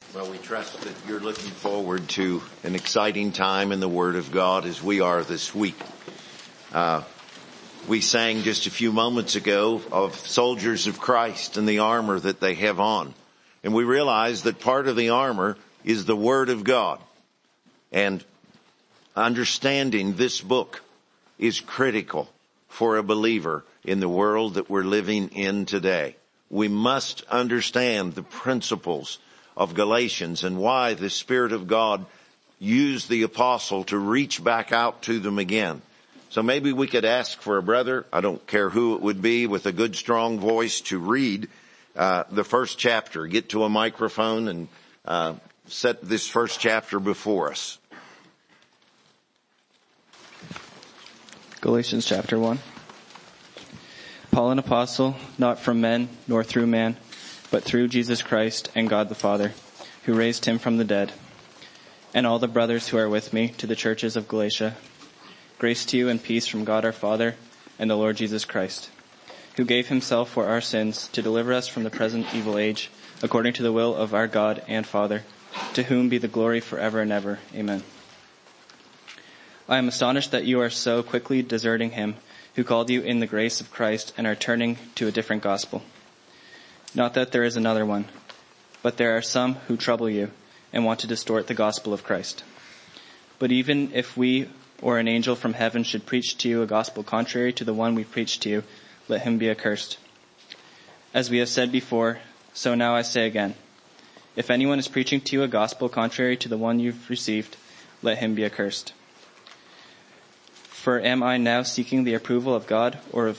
Well, we trust that you're looking forward to an exciting time in the Word of God as we are this week. We sang just a few moments ago of soldiers of Christ and the armor that they have on. And we realize that part of the armor is the Word of God. And understanding this book is critical for a believer in the world that we're living in today. We must understand the principles of Galatians and why the Spirit of God used the apostle to reach back out to them again. So maybe we could ask for a brother, I don't care who it would be, with a good strong voice to read the first chapter. Get to a microphone and set this first chapter before us. Galatians chapter 1. Paul, an apostle, not from men nor through man, but through Jesus Christ and God the Father, who raised him from the dead, and all the brothers who are with me, to the churches of Galatia. Grace to you and peace from God our Father and the Lord Jesus Christ, who gave himself for our sins to deliver us from the present evil age, according to the will of our God and Father, to whom be the glory forever and ever. Amen. I am astonished that you are so quickly deserting him who called you in the grace of Christ and are turning to a different gospel. Not that there is another one, but there are some who trouble you and want to distort the gospel of Christ. But even if we or an angel from heaven should preach to you a gospel contrary to the one we preached to you, let him be accursed. As we have said before, so now I say again, if anyone is preaching to you a gospel contrary to the one you've received, let him be accursed. For am I now seeking the approval of God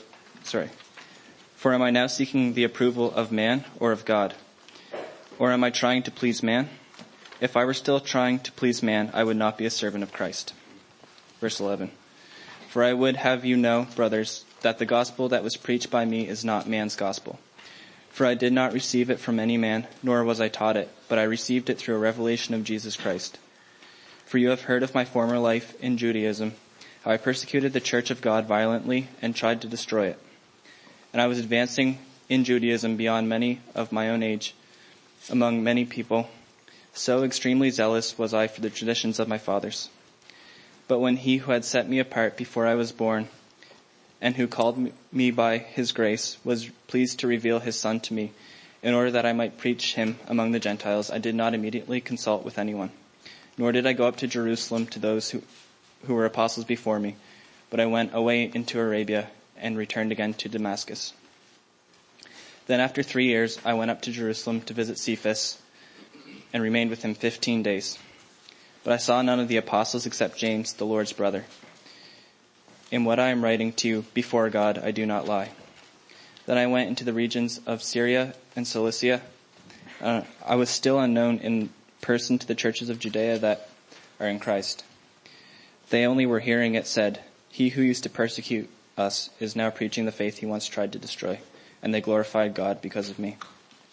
For am I now seeking the approval of man or of God? Or am I trying to please man? If I were still trying to please man, I would not be a servant of Christ. Verse 11. For I would have you know, brothers, that the gospel that was preached by me is not man's gospel. For I did not receive it from any man, nor was I taught it, but I received it through a revelation of Jesus Christ. For you have heard of my former life in Judaism, how I persecuted the church of God violently and tried to destroy it. And I was advancing in Judaism beyond many of my own age, among many people. So extremely zealous was I for the traditions of my fathers. But when he who had set me apart before I was born, and who called me by his grace, was pleased to reveal his Son to me, in order that I might preach him among the Gentiles, I did not immediately consult with anyone, nor did I go up to Jerusalem to those who were apostles before me, but I went away into Arabia and returned again to Damascus. Then after 3 years, I went up to Jerusalem to visit Cephas and remained with him 15 days. But I saw none of the apostles except James, the Lord's brother. In what I am writing to you before God, I do not lie. Then I went into the regions of Syria and Cilicia. I was still unknown in person to the churches of Judea that are in Christ. They only were hearing it said, he who used to persecute us is now preaching the faith he once tried to destroy, and they glorified God because of me.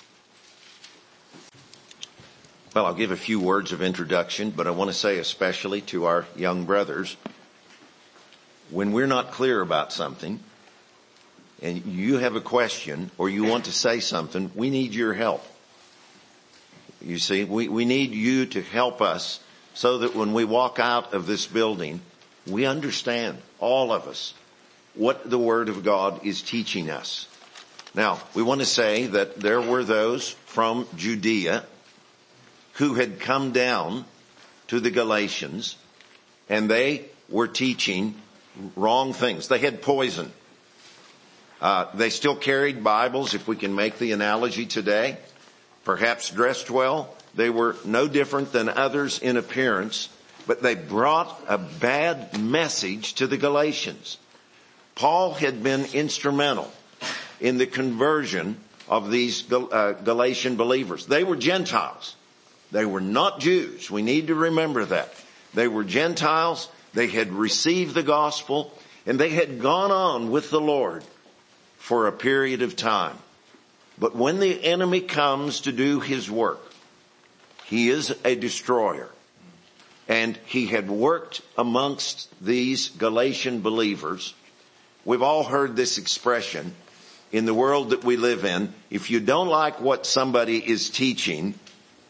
Well, I'll give a few words of introduction, but I want to say especially to our young brothers, when we're not clear about something, and you have a question or you want to say something, we need your help. You see, we need you to help us so that when we walk out of this building, we understand, all of us, what the Word of God is teaching us. Now, we want to say that there were those from Judea who had come down to the Galatians, and they were teaching wrong things. They had poison. They still carried Bibles, if we can make the analogy today, perhaps dressed well. They were no different than others in appearance, but they brought a bad message to the Galatians. Paul had been instrumental in the conversion of these Galatian believers. They were Gentiles. They were not Jews. We need to remember that. They were Gentiles. They had received the gospel, and they had gone on with the Lord for a period of time. But when the enemy comes to do his work, he is a destroyer. And he had worked amongst these Galatian believers. We've all heard this expression in the world that we live in. If you don't like what somebody is teaching,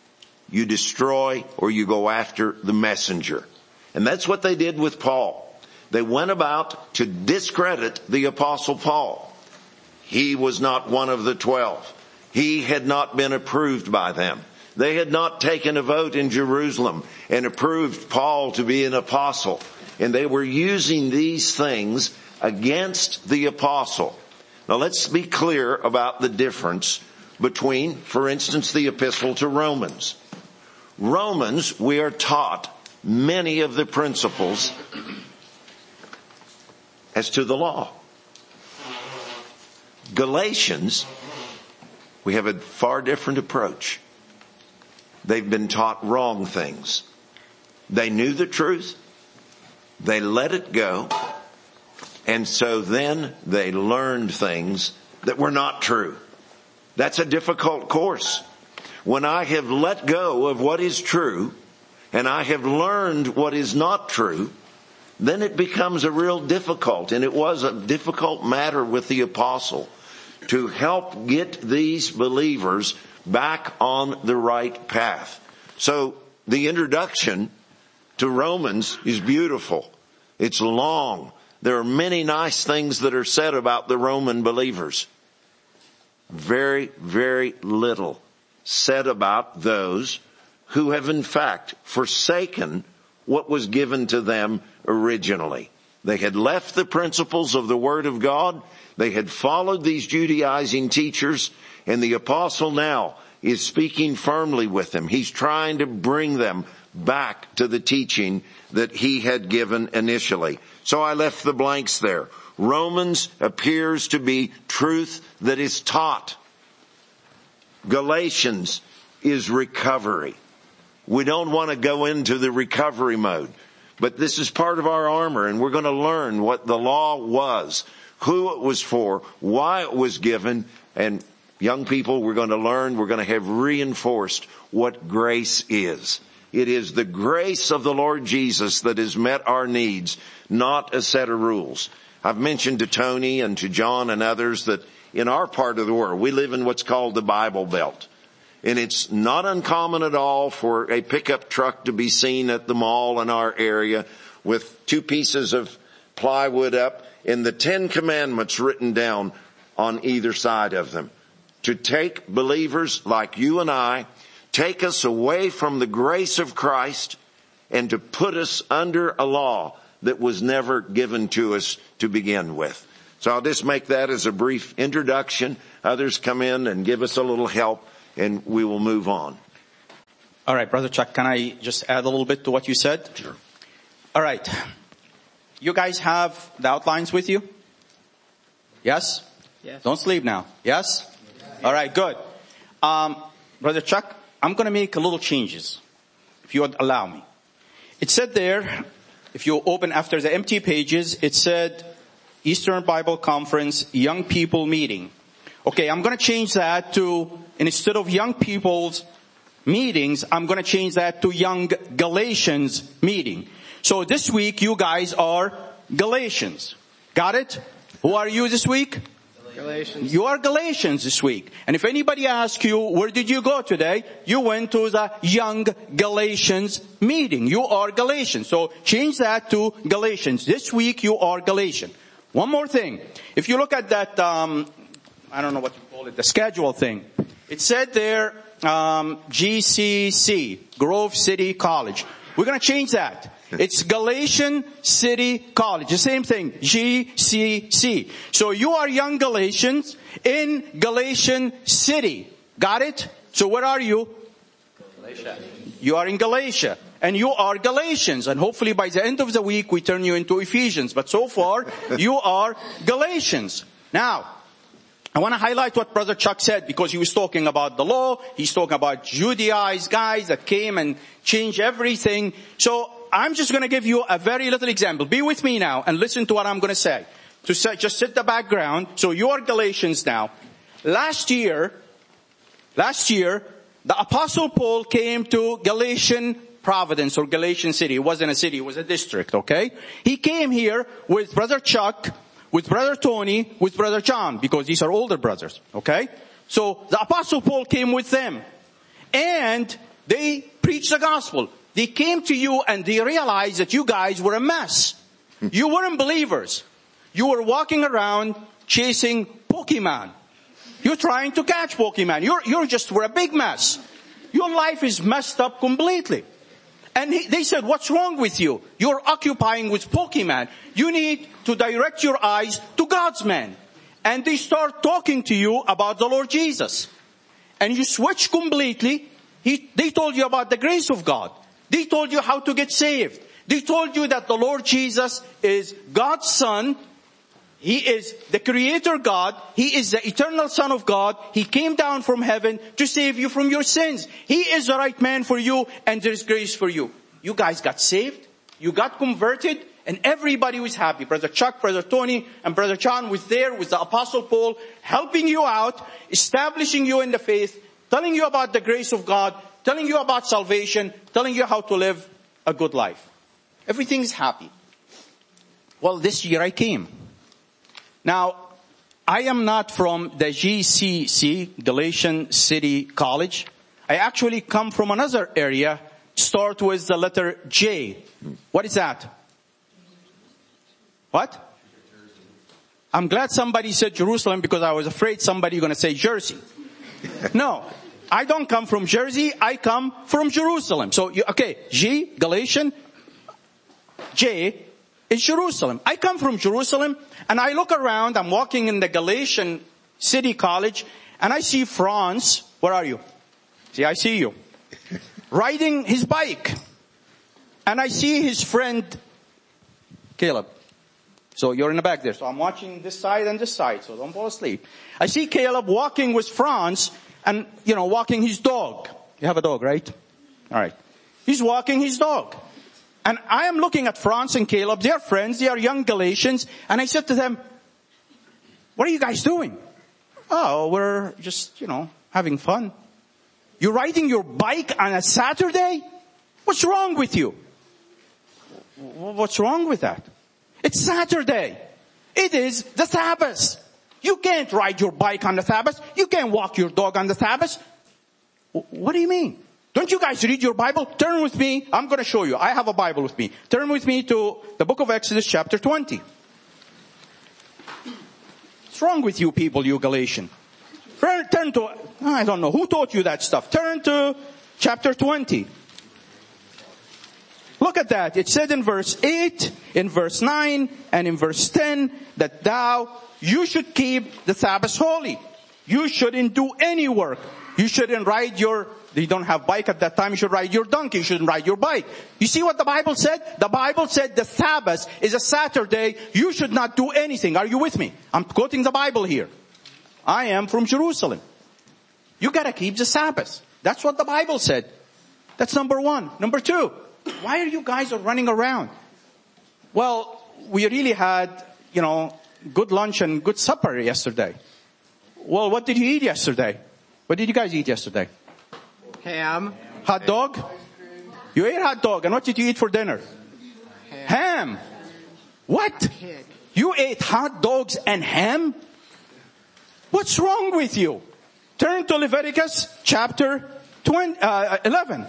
you destroy or you go after the messenger. And that's what they did with Paul. They went about to discredit the Apostle Paul. He was not one of the 12. He had not been approved by them. They had not taken a vote in Jerusalem and approved Paul to be an apostle. And they were using these things against the apostle. Now let's be clear about the difference between, for instance, the epistle to Romans. Romans, we are taught many of the principles as to the law. Galatians, we have a far different approach. They've been taught wrong things. They knew the truth. They let it go. And so then they learned things that were not true. That's a difficult course. When I have let go of what is true and I have learned what is not true, then it becomes a real difficult, and it was a difficult matter with the apostle to help get these believers back on the right path. So the introduction to Romans is beautiful. It's long. There are many nice things that are said about the Roman believers. Very, very little said about those who have in fact forsaken what was given to them originally. They had left the principles of the Word of God. They had followed these Judaizing teachers, and the apostle now is speaking firmly with them. He's trying to bring them back to the teaching that he had given initially. So I left the blanks there. Romans appears to be truth that is taught. Galatians is recovery. We don't want to go into the recovery mode, but this is part of our armor, and we're going to learn what the law was, who it was for, why it was given, and young people, we're going to have reinforced what grace is. It is the grace of the Lord Jesus that has met our needs, not a set of rules. I've mentioned to Tony and to John and others that in our part of the world, we live in what's called the Bible Belt. And it's not uncommon at all for a pickup truck to be seen at the mall in our area with 2 pieces of plywood up and the 10 Commandments written down on either side of them. To take believers like you and I, take us away from the grace of Christ and to put us under a law that was never given to us to begin with. So I'll just make that as a brief introduction. Others come in and give us a little help, and we will move on. All right, Brother Chuck, can I just add a little bit to what you said? Sure. All right. You guys have the outlines with you? Yes? Yes. Don't sleep now. Yes? All right, good. Brother Chuck, I'm going to make a little changes, if you would allow me. It said there, if you open after the empty pages, it said Eastern Bible Conference Young People Meeting. Okay, I'm going to change that to, instead of young people's meetings, I'm going to change that to Young Galatians Meeting. So this week you guys are Galatians. Got it? Who are you this week? Galatians. You are Galatians this week. And if anybody asks you, where did you go today? You went to the Young Galatians meeting. You are Galatians. So change that to Galatians. This week you are Galatian. One more thing. If you look at that, I don't know what you call it, the schedule thing. It said there, GCC, Grove City College. We're going to change that. It's Galatian City College. The same thing. GCC. So you are young Galatians in Galatian City. Got it? So where are you? Galatia. You are in Galatia. And you are Galatians. And hopefully by the end of the week we turn you into Ephesians. But so far, you are Galatians. Now, I want to highlight what Brother Chuck said, because he was talking about the law. He's talking about Judaized guys that came and changed everything. So I'm just going to give you a very little example. Be with me now and listen to what I'm going to say. Just set the background. So you are Galatians now. Last year, the Apostle Paul came to Galatian Providence or Galatian City. It wasn't a city, it was a district, okay? He came here with Brother Chuck, with Brother Tony, with Brother John, because these are older brothers, okay? So the Apostle Paul came with them. And They preached the gospel. They came to you and they realized that you guys were a mess. You weren't believers. You were walking around chasing Pokemon. You're trying to catch Pokemon. You're just were a big mess. Your life is messed up completely. And they said, what's wrong with you? You're occupying with Pokemon. You need to direct your eyes to God's man. And they start talking to you about the Lord Jesus. And you switch completely. They told you about the grace of God. They told you how to get saved. They told you that the Lord Jesus is God's Son. He is the Creator God. He is the eternal Son of God. He came down from heaven to save you from your sins. He is the right man for you, and there is grace for you. You guys got saved. You got converted, and everybody was happy. Brother Chuck, Brother Tony, and Brother John was there with the Apostle Paul, helping you out, establishing you in the faith, telling you about the grace of God, telling you about salvation, telling you how to live a good life. Everything is happy. Well, this year I came. Now, I am not from the GCC, Galatian City College. I actually come from another area, start with the letter J. What is that? What? I'm glad somebody said Jerusalem because I was afraid somebody going to say Jersey. No, I don't come from Jersey. I come from Jerusalem. So, G, Galatian, J is Jerusalem. I come from Jerusalem and I look around. I'm walking in the Galatian City College and I see Franz. Where are you? See, I see you. Riding his bike. And I see his friend Caleb. So you're in the back there. So I'm watching this side and this side. So don't fall asleep. I see Caleb walking with Franz and, walking his dog. You have a dog, right? All right. He's walking his dog. And I am looking at Franz and Caleb. They are friends. They are young Galatians. And I said to them, what are you guys doing? Oh, we're just, having fun. You're riding your bike on a Saturday? What's wrong with you? What's wrong with that? It's Saturday. It is the Sabbath. You can't ride your bike on the Sabbath. You can't walk your dog on the Sabbath. What do you mean? Don't you guys read your Bible? Turn with me. I'm going to show you. I have a Bible with me. Turn with me to the book of Exodus chapter 20. What's wrong with you people, you Galatian? Turn to, I don't know. Who taught you that stuff? Turn to chapter 20. Look at that. It said in verse 8, in verse 9, and in verse 10 that you should keep the Sabbath holy. You shouldn't do any work. You shouldn't ride you don't have bike at that time, you should ride your donkey, you shouldn't ride your bike. You see what the Bible said? The Bible said the Sabbath is a Saturday, you should not do anything. Are you with me? I'm quoting the Bible here. I am from Jerusalem. You gotta keep the Sabbath. That's what the Bible said. That's number one. Number two, why are you guys running around? Well, we really had, good lunch and good supper yesterday. Well, what did you eat yesterday? What did you guys eat yesterday? Ham. Hot dog? You ate hot dog. And what did you eat for dinner? Ham. What? Pig. You ate hot dogs and ham? What's wrong with you? Turn to Leviticus chapter 11.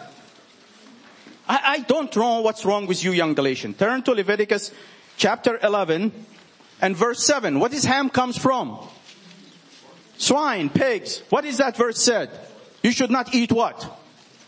I don't know what's wrong with you, young Galatian. Turn to Leviticus chapter 11 and verse 7. What is ham comes from? Swine, pigs. What is that verse said? You should not eat what?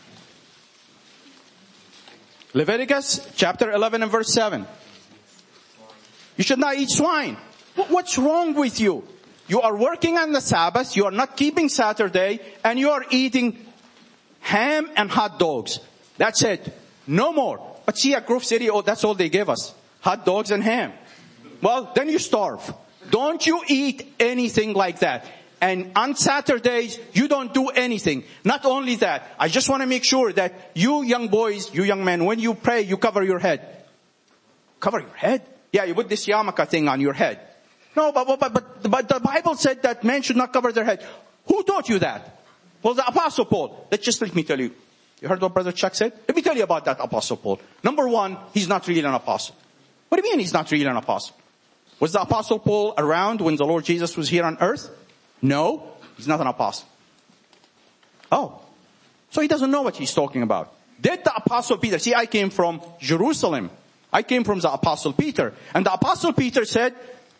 Leviticus chapter 11 and verse 7. You should not eat swine. What's wrong with you? You are working on the Sabbath, you are not keeping Saturday, and you are eating ham and hot dogs. That's it. No more. But see, at Grove City, that's all they give us. Hot dogs and ham. Well, then you starve. Don't you eat anything like that. And on Saturdays, you don't do anything. Not only that, I just want to make sure that you young boys, you young men, when you pray, you cover your head. Cover your head? Yeah, you put this yarmulke thing on your head. No, but the Bible said that men should not cover their head. Who taught you that? Well, the Apostle Paul. Let me tell you. You heard what Brother Chuck said? Let me tell you about that Apostle Paul. Number one, he's not really an apostle. What do you mean he's not really an apostle? Was the Apostle Paul around when the Lord Jesus was here on earth? No, he's not an apostle. Oh. So he doesn't know what he's talking about. Did the Apostle Peter, see, I came from Jerusalem. I came from the Apostle Peter. And the Apostle Peter said,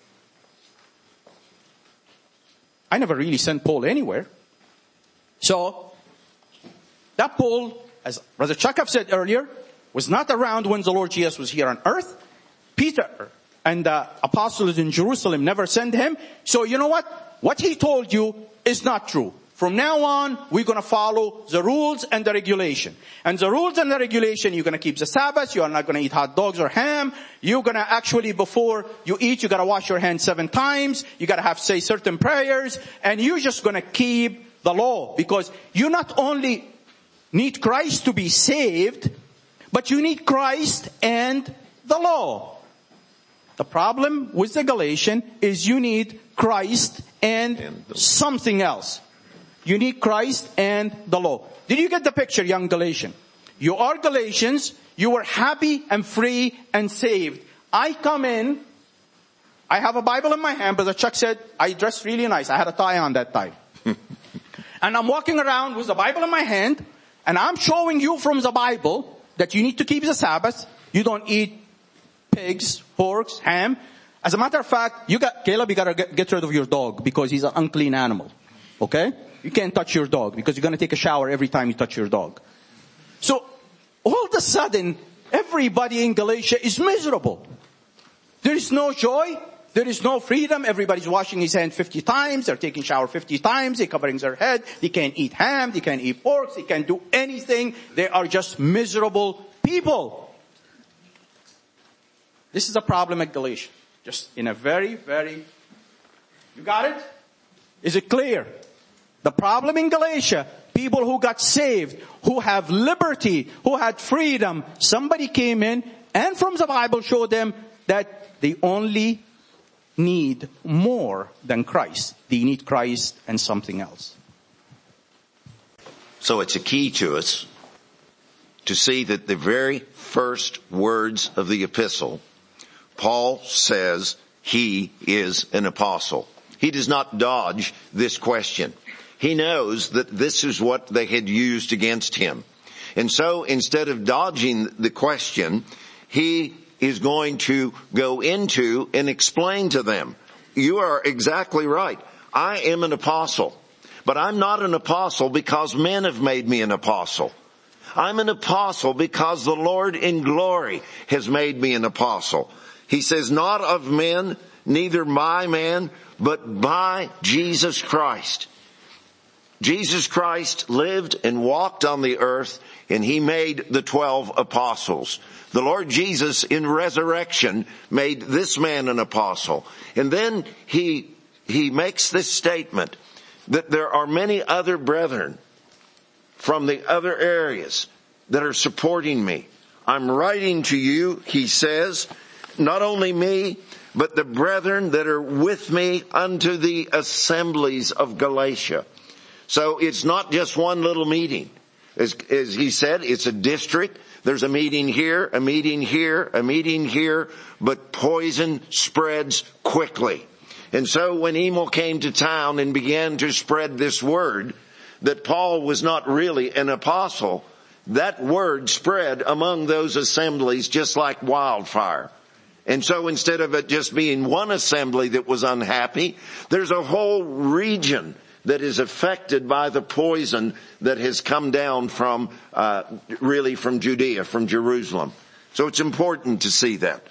I never really sent Paul anywhere. So, that Paul, as Brother Chuck have said earlier, was not around when the Lord Jesus was here on earth. Peter and the apostles in Jerusalem never sent him. So you know what? What he told you is not true. From now on, we're going to follow the rules and the regulation. And the rules and the regulation, you're going to keep the Sabbath. You are not going to eat hot dogs or ham. You're going to actually, before you eat, you got to wash your hands 7 times. You got to have to say certain prayers. And you're just going to keep the law. Because you not only need Christ to be saved, but you need Christ and the law. The problem with the Galatian is you need Christ and something else. You need Christ and the law. Did you get the picture, young Galatian? You are Galatians. You were happy and free and saved. I come in. I have a Bible in my hand. Brother Chuck said, I dressed really nice. I had a tie on that time. And I'm walking around with the Bible in my hand. And I'm showing you from the Bible that you need to keep the Sabbath. You don't eat pigs, porks, ham. As a matter of fact, Caleb, you gotta get rid of your dog because he's an unclean animal. Okay? You can't touch your dog because you're going to take a shower every time you touch your dog. So, all of a sudden, everybody in Galatia is miserable. There is no joy. There is no freedom. Everybody's washing his hands 50 times. They're taking shower 50 times. They're covering their head. They can't eat ham. They can't eat pork. They can't do anything. They are just miserable people. This is a problem at Galatia. Just in a very, very... You got it? Is it clear? The problem in Galatia, people who got saved, who have liberty, who had freedom, somebody came in and from the Bible showed them that they only need more than Christ. They need Christ and something else. So it's a key to us to see that the very first words of the epistle, Paul says he is an apostle. He does not dodge this question. He knows that this is what they had used against him. And so instead of dodging the question, he is going to go into and explain to them. You are exactly right. I am an apostle, but I'm not an apostle because men have made me an apostle. I'm an apostle because the Lord in glory has made me an apostle. He says, not of men, neither by man, but by Jesus Christ. Jesus Christ lived and walked on the earth, and he made the 12 apostles. The Lord Jesus in resurrection made this man an apostle. And then he makes this statement that there are many other brethren from the other areas that are supporting me. I'm writing to you, he says, not only me, but the brethren that are with me unto the assemblies of Galatia. So it's not just one little meeting. As he said, it's a district. There's a meeting here, a meeting here, a meeting here, but poison spreads quickly. And so when Emil came to town and began to spread this word that Paul was not really an apostle, that word spread among those assemblies just like wildfire. And so instead of it just being one assembly that was unhappy, there's a whole region that is affected by the poison that has come down from, really from Judea, from Jerusalem. So it's important to see that.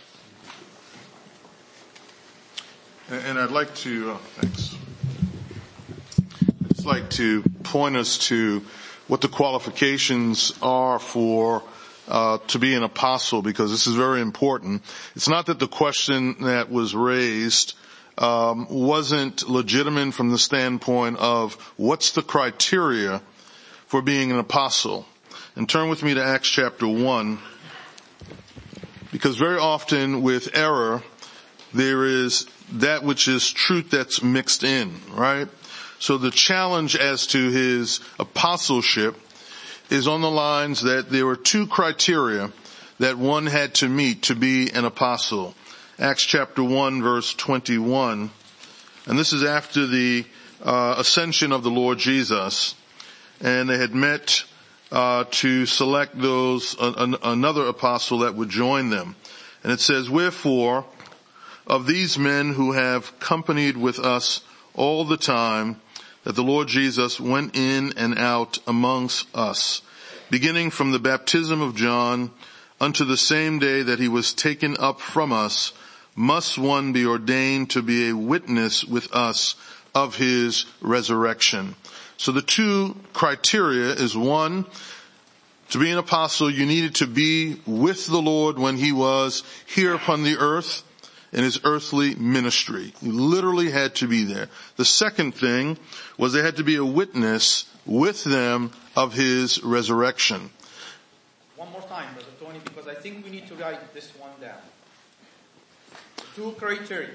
And I'd like to, thanks. I'd just like to point us to what the qualifications are for to be an apostle, because this is very important. It's not that the question that was raised wasn't legitimate from the standpoint of what's the criteria for being an apostle. And turn with me to Acts chapter 1, because very often with error, there is that which is truth that's mixed in, right? So the challenge as to his apostleship is on the lines that there were 2 criteria that one had to meet to be an apostle. Acts chapter 1 verse 21. And this is after the ascension of the Lord Jesus. And they had met to select another apostle that would join them. And it says, wherefore, of these men who have companied with us all the time that the Lord Jesus went in and out amongst us, beginning from the baptism of John unto the same day that he was taken up from us, must one be ordained to be a witness with us of his resurrection. So the two criteria is, one, to be an apostle, you needed to be with the Lord when he was here upon the earth in his earthly ministry. You literally had to be there. The second thing was there had to be a witness with them of his resurrection. One more time, Brother Tony, because I think we need to write this one down. Two criteria.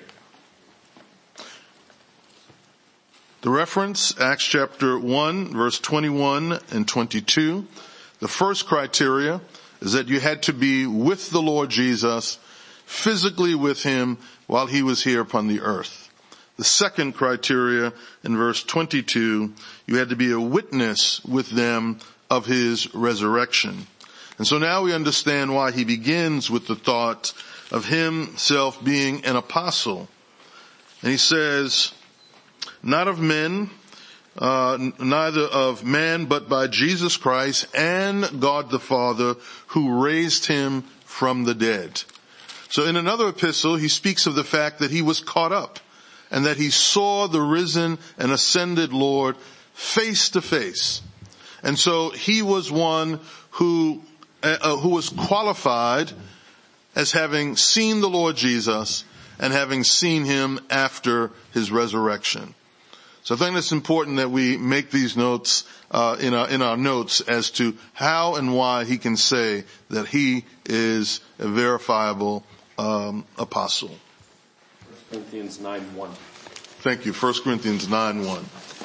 The reference, Acts chapter 1, verse 21 and 22. The first criteria is that you had to be with the Lord Jesus, physically with him while he was here upon the earth. The second criteria in verse 22, you had to be a witness with them of his resurrection. And so now we understand why he begins with the thought of himself being an apostle. And he says, not of men, neither of man, but by Jesus Christ and God the Father, who raised him from the dead. So in another epistle, he speaks of the fact that he was caught up and that he saw the risen and ascended Lord face to face. And so he was one who was qualified as having seen the Lord Jesus and having seen him after his resurrection. So I think it's important that we make these notes in our notes as to how and why he can say that he is a verifiable apostle. 1 Corinthians 9:1. Thank you. 1 Corinthians 9:1.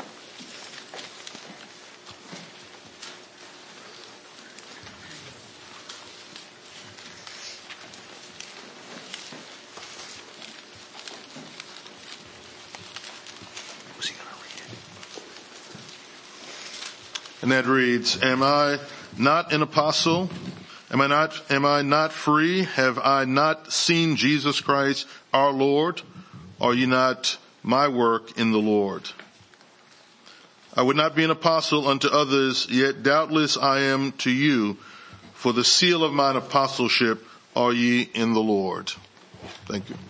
And that reads, am I not an apostle? Am I not free? Have I not seen Jesus Christ our Lord? Are you not my work in the Lord? I would not be an apostle unto others, yet doubtless I am to you, for the seal of mine apostleship are ye in the Lord. Thank you.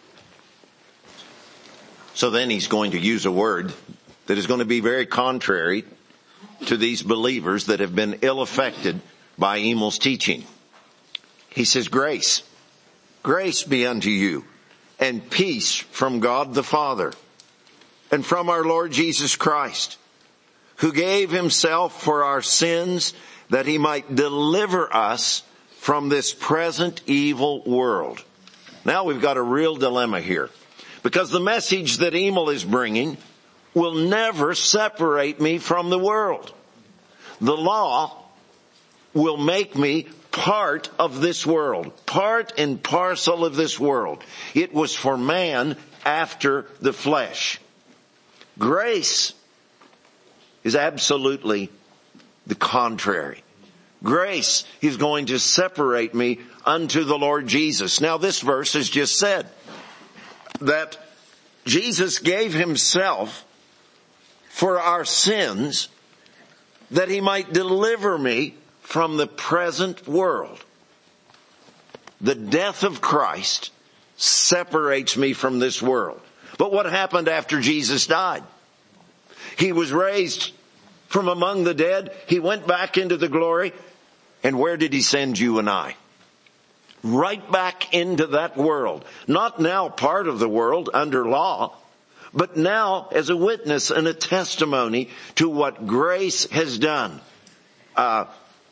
So then he's going to use a word that is going to be very contrary to these believers that have been ill-affected by Emil's teaching. He says, grace be unto you, and peace from God the Father, and from our Lord Jesus Christ, who gave himself for our sins, that he might deliver us from this present evil world. Now we've got a real dilemma here, because the message that Emil is bringing will never separate me from the world. The law will make me part of this world, part and parcel of this world. It was for man after the flesh. Grace is absolutely the contrary. Grace is going to separate me unto the Lord Jesus. Now this verse has just said that Jesus gave himself for our sins, that he might deliver me from the present world. The death of Christ separates me from this world. But what happened after Jesus died? He was raised from among the dead. He went back into the glory. And where did he send you and I? Right back into that world. Not now part of the world under law, but now as a witness and a testimony to what grace has done. The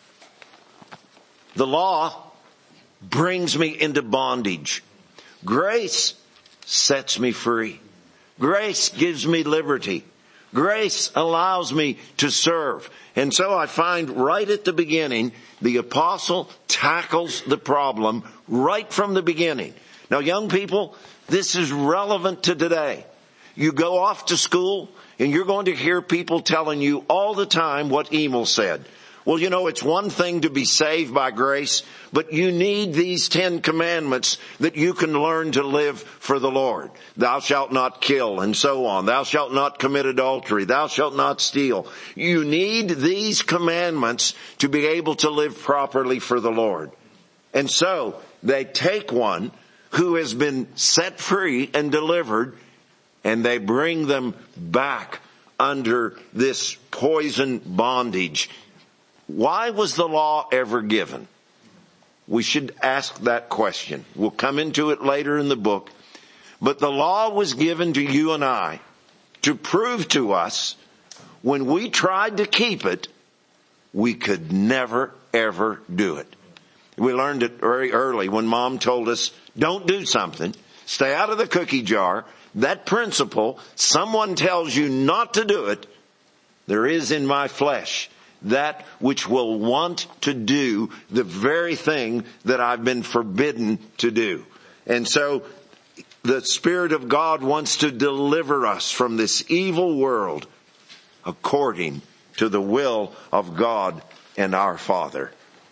law brings me into bondage. Grace sets me free. Grace gives me liberty. Grace allows me to serve. And so I find right at the beginning, the apostle tackles the problem right from the beginning. Now, young people, this is relevant to today. You go off to school and you're going to hear people telling you all the time what Emil said. Well, you know, it's one thing to be saved by grace, but you need these 10 commandments that you can learn to live for the Lord. Thou shalt not kill, and so on. Thou shalt not commit adultery. Thou shalt not steal. You need these commandments to be able to live properly for the Lord. And so they take one who has been set free and delivered, and they bring them back under this poison bondage. Why was the law ever given? We should ask that question. We'll come into it later in the book. But the law was given to you and I to prove to us when we tried to keep it, we could never, ever do it. We learned it very early when Mom told us, don't do something, stay out of the cookie jar. That principle, someone tells you not to do it, there is in my flesh that which will want to do the very thing that I've been forbidden to do. And so the Spirit of God wants to deliver us from this evil world according to the will of God and our Father.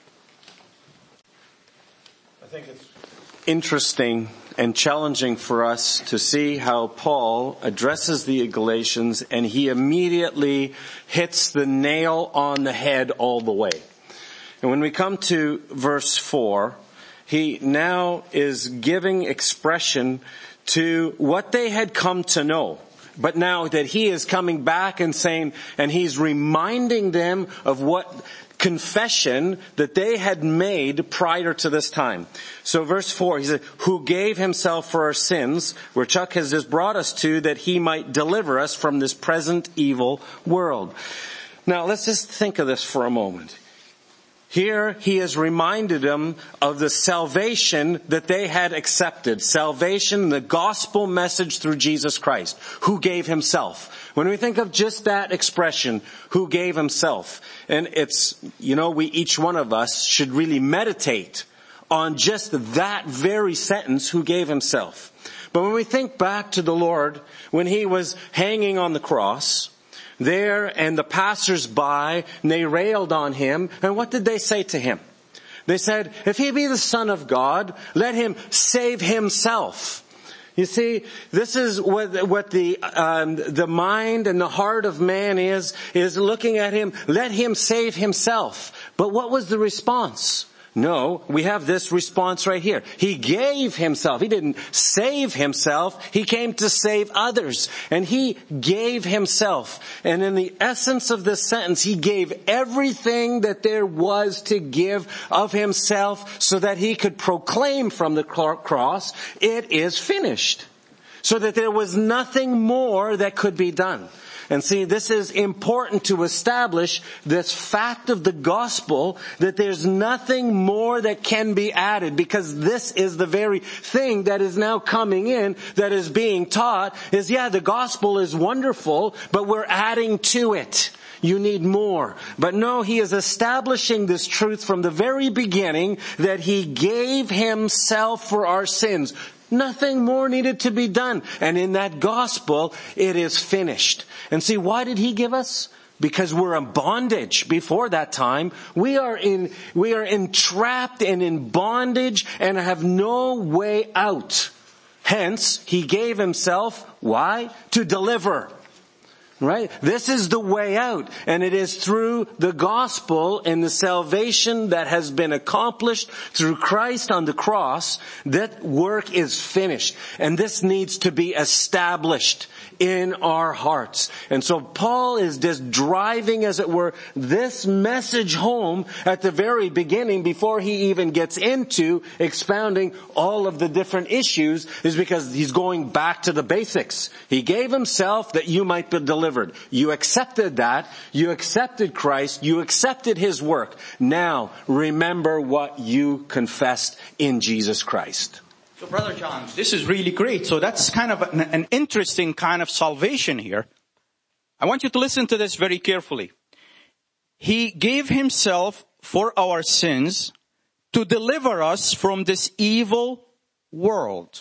I think it's interesting and challenging for us to see how Paul addresses the Galatians, and he immediately hits the nail on the head all the way. And when we come to verse 4, he now is giving expression to what they had come to know. But now that he is coming back and saying, and he's reminding them of what confession that they had made prior to this time. So verse 4, he said, who gave himself for our sins, where Chuck has just brought us to, that he might deliver us from this present evil world. Now let's just think of this for a moment. Here he has reminded them of the salvation that they had accepted. Salvation, the gospel message through Jesus Christ, who gave himself. When we think of just that expression, who gave himself, and it's, you know, each one of us should really meditate on just that very sentence, who gave himself. But when we think back to the Lord, when he was hanging on the cross, there, and the passers-by, and they railed on him. And what did they say to him? They said, if he be the Son of God, let him save himself. You see, this is what the mind and the heart of man is looking at him. Let him save himself. But what was the response? No, we have this response right here. He gave himself. He didn't save himself. He came to save others. And he gave himself. And in the essence of this sentence, he gave everything that there was to give of himself so that he could proclaim from the cross, it is finished. So that there was nothing more that could be done. And see, this is important to establish this fact of the gospel, that there's nothing more that can be added, because this is the very thing that is now coming in, that is being taught, is the gospel is wonderful, but we're adding to it. You need more. But no, he is establishing this truth from the very beginning, that he gave himself for our sins. Nothing more needed to be done. And in that gospel, it is finished. And see, why did he give us? Because we're in bondage before that time. We are entrapped and in bondage and have no way out. Hence, he gave himself, why? To deliver. Right? This is the way out. And it is through the gospel and the salvation that has been accomplished through Christ on the cross, that work is finished. And this needs to be established in our hearts. And so Paul is just driving, as it were, this message home at the very beginning, before he even gets into expounding all of the different issues, is because he's going back to the basics. He gave himself that you might be delivered. You accepted that. You accepted Christ. You accepted his work. Now, remember what you confessed in Jesus Christ. So Brother John, this is really great. So that's kind of an interesting kind of salvation here. I want you to listen to this very carefully. He gave himself for our sins to deliver us from this evil world.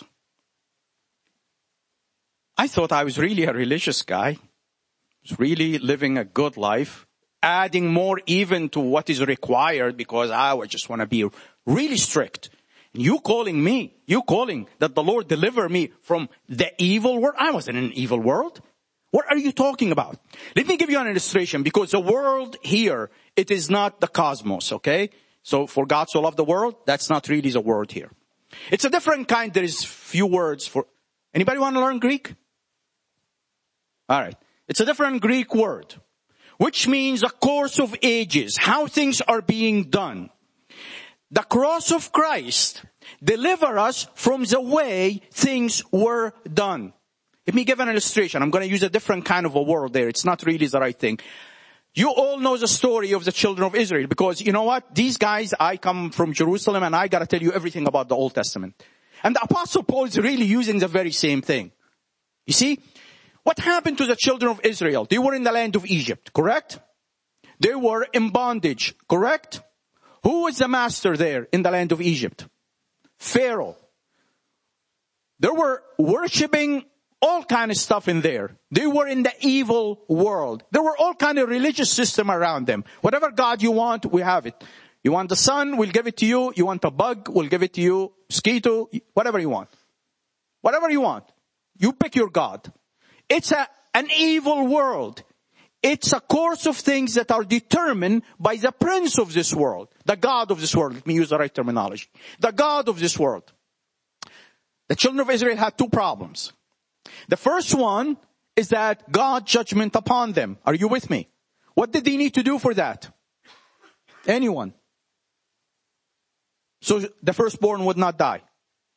I thought I was really a religious guy. Was really living a good life. adding more even to what is required because I just want to be really strict. You calling that the Lord deliver me from the evil world? I wasn't in an evil world. What are you talking about? Let me give you an illustration, because the world here, it is not the cosmos, okay? So for God so loved the world, that's not really the word here. It's a different kind. There is few words for, anybody want to learn Greek? Alright. It's a different Greek word, which means a course of ages, how things are being done. The cross of Christ deliver us from the way things were done. Let me give an illustration. I'm going to use a different kind of a word there. It's not really the right thing. You all know the story of the children of Israel, because you know what? These guys, I come from Jerusalem and I got to tell you everything about the Old Testament. And the Apostle Paul is really using the very same thing. You see, what happened to the children of Israel? They were in the land of Egypt, correct? They were in bondage, correct? Who was the master there in the land of Egypt? Pharaoh. They were worshiping all kind of stuff in there. They were in the evil world. There were all kind of religious system around them. Whatever God you want, we have it. You want the sun, we'll give it to you. You want a bug, we'll give it to you. Mosquito, whatever you want. Whatever you want. You pick your God. It's an evil world. It's a course of things that are determined by the prince of this world. The God of this world. Let me use the right terminology. The God of this world. The children of Israel had two problems. The first one is that God judgment upon them. Are you with me? What did they need to do for that? Anyone? So the firstborn would not die.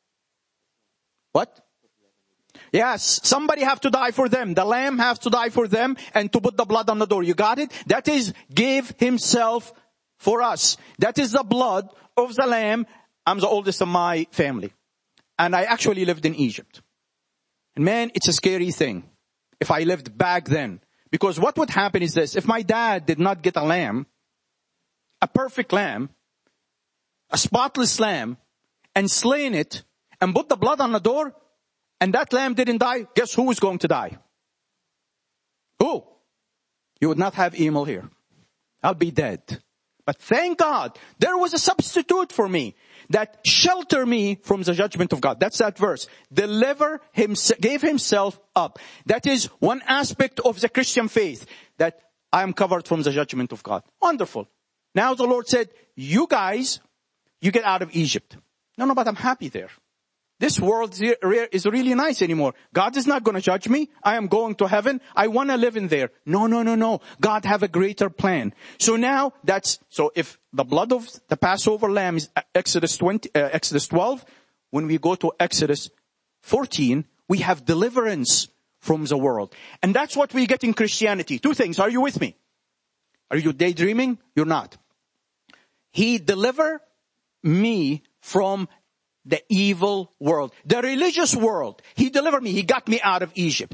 What? Yes, somebody have to die for them. The lamb has to die for them and to put the blood on the door. You got it? That is, gave himself for us. That is the blood of the lamb. I'm the oldest of my family. And I actually lived in Egypt. And man, it's a scary thing if I lived back then. Because what would happen is this. If my dad did not get a lamb, a perfect lamb, a spotless lamb, and slain it, and put the blood on the door, and that lamb didn't die, guess who is going to die? Who? You would not have Emil here. I'll be dead. But thank God, there was a substitute for me that shelter me from the judgment of God. That's that verse. Deliver himself, gave himself up. That is one aspect of the Christian faith, that I am covered from the judgment of God. Wonderful. Now the Lord said, you guys, you get out of Egypt. No, but I'm happy there. This world is really nice anymore. God is not going to judge me. I am going to heaven. I want to live in there. No. God have a greater plan. So now so if the blood of the Passover lamb is Exodus 12, when we go to Exodus 14, we have deliverance from the world. And that's what we get in Christianity. Two things. Are you with me? Are you daydreaming? You're not. He delivered me from the evil world, the religious world. He delivered me. He got me out of Egypt.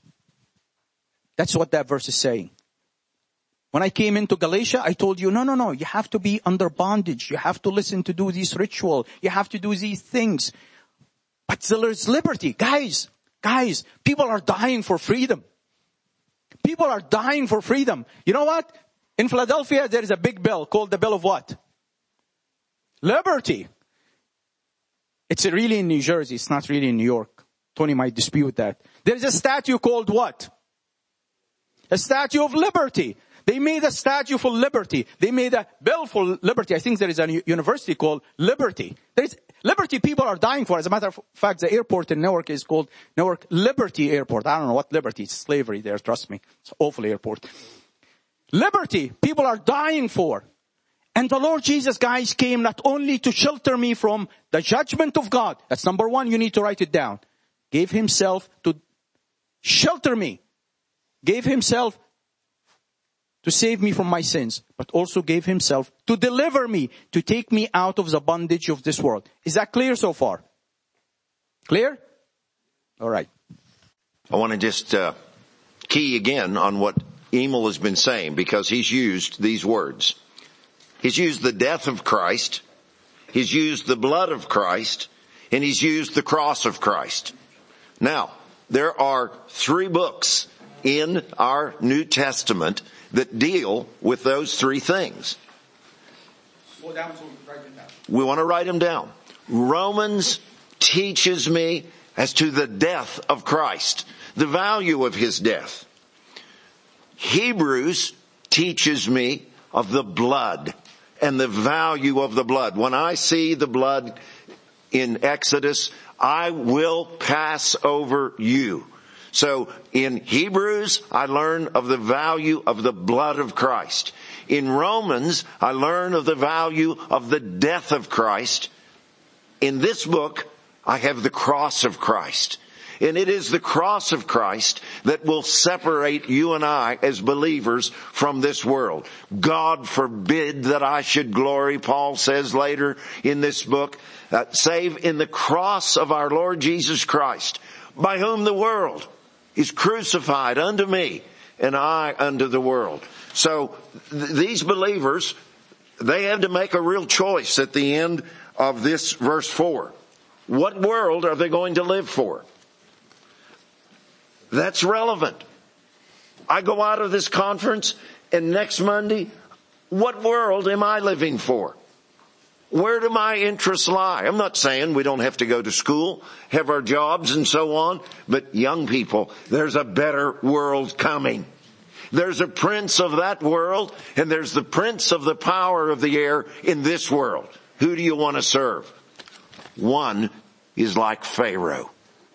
That's what that verse is saying. When I came into Galatia, I told you, no. You have to be under bondage. You have to listen to do this ritual. You have to do these things. But there's liberty. Guys, people are dying for freedom. People are dying for freedom. You know what? In Philadelphia, there is a big bill called the Bill of what? Liberty. It's really in New Jersey. It's not really in New York. Tony might dispute that. There's a statue called what? A statue of liberty. They made a statue for liberty. They made a bill for liberty. I think there is a university called Liberty. There's liberty people are dying for. As a matter of fact, the airport in Newark is called Newark Liberty Airport. I don't know what liberty. It's slavery there. Trust me. It's an awful airport. Liberty people are dying for. And the Lord Jesus, guys, came not only to shelter me from the judgment of God. That's number one. You need to write it down. Gave himself to shelter me. Gave himself to save me from my sins. But also gave himself to deliver me. To take me out of the bondage of this world. Is that clear so far? Clear? All right. I want to just key again on what Emil has been saying, because he's used these words. He's used the death of Christ, he's used the blood of Christ, and he's used the cross of Christ. Now, there are 3 books in our New Testament that deal with those three things. Slow down so we can write them down. We want to write them down. Romans teaches me as to the death of Christ, the value of his death. Hebrews teaches me of the blood and the value of the blood. When I see the blood in Exodus, I will pass over you. So in Hebrews, I learn of the value of the blood of Christ. In Romans, I learn of the value of the death of Christ. In this book, I have the cross of Christ. And it is the cross of Christ that will separate you and I as believers from this world. God forbid that I should glory, Paul says later in this book, save in the cross of our Lord Jesus Christ, by whom the world is crucified unto me and I unto the world. So these believers, they have to make a real choice at the end of this verse 4. What world are they going to live for? That's relevant. I go out of this conference and next Monday, what world am I living for? Where do my interests lie? I'm not saying we don't have to go to school, have our jobs and so on, but young people, there's a better world coming. There's a prince of that world and there's the prince of the power of the air in this world. Who do you want to serve? One is like Pharaoh.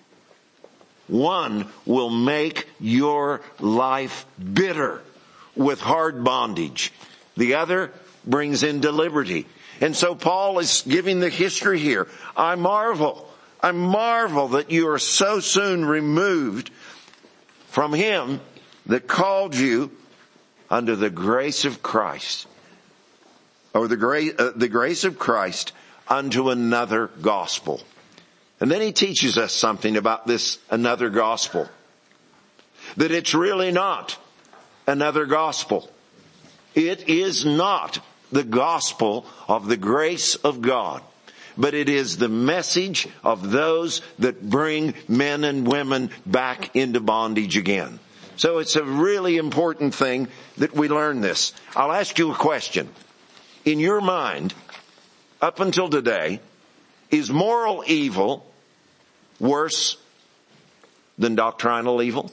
One will make your life bitter with hard bondage. The other brings into liberty. And so Paul is giving the history here. I marvel that you are so soon removed from him that called you under the grace of Christ, or the grace of Christ unto another gospel. And then he teaches us something about this another gospel. That it's really not another gospel. It is not the gospel of the grace of God, but it is the message of those that bring men and women back into bondage again. So it's a really important thing that we learn this. I'll ask you a question. In your mind, up until today, is moral evil worse than doctrinal evil?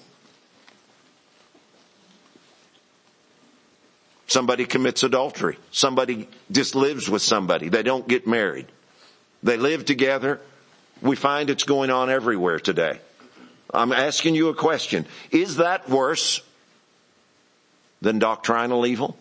Somebody commits adultery. Somebody just lives with somebody. They don't get married. They live together. We find it's going on everywhere today. I'm asking you a question. Is that worse than doctrinal evil?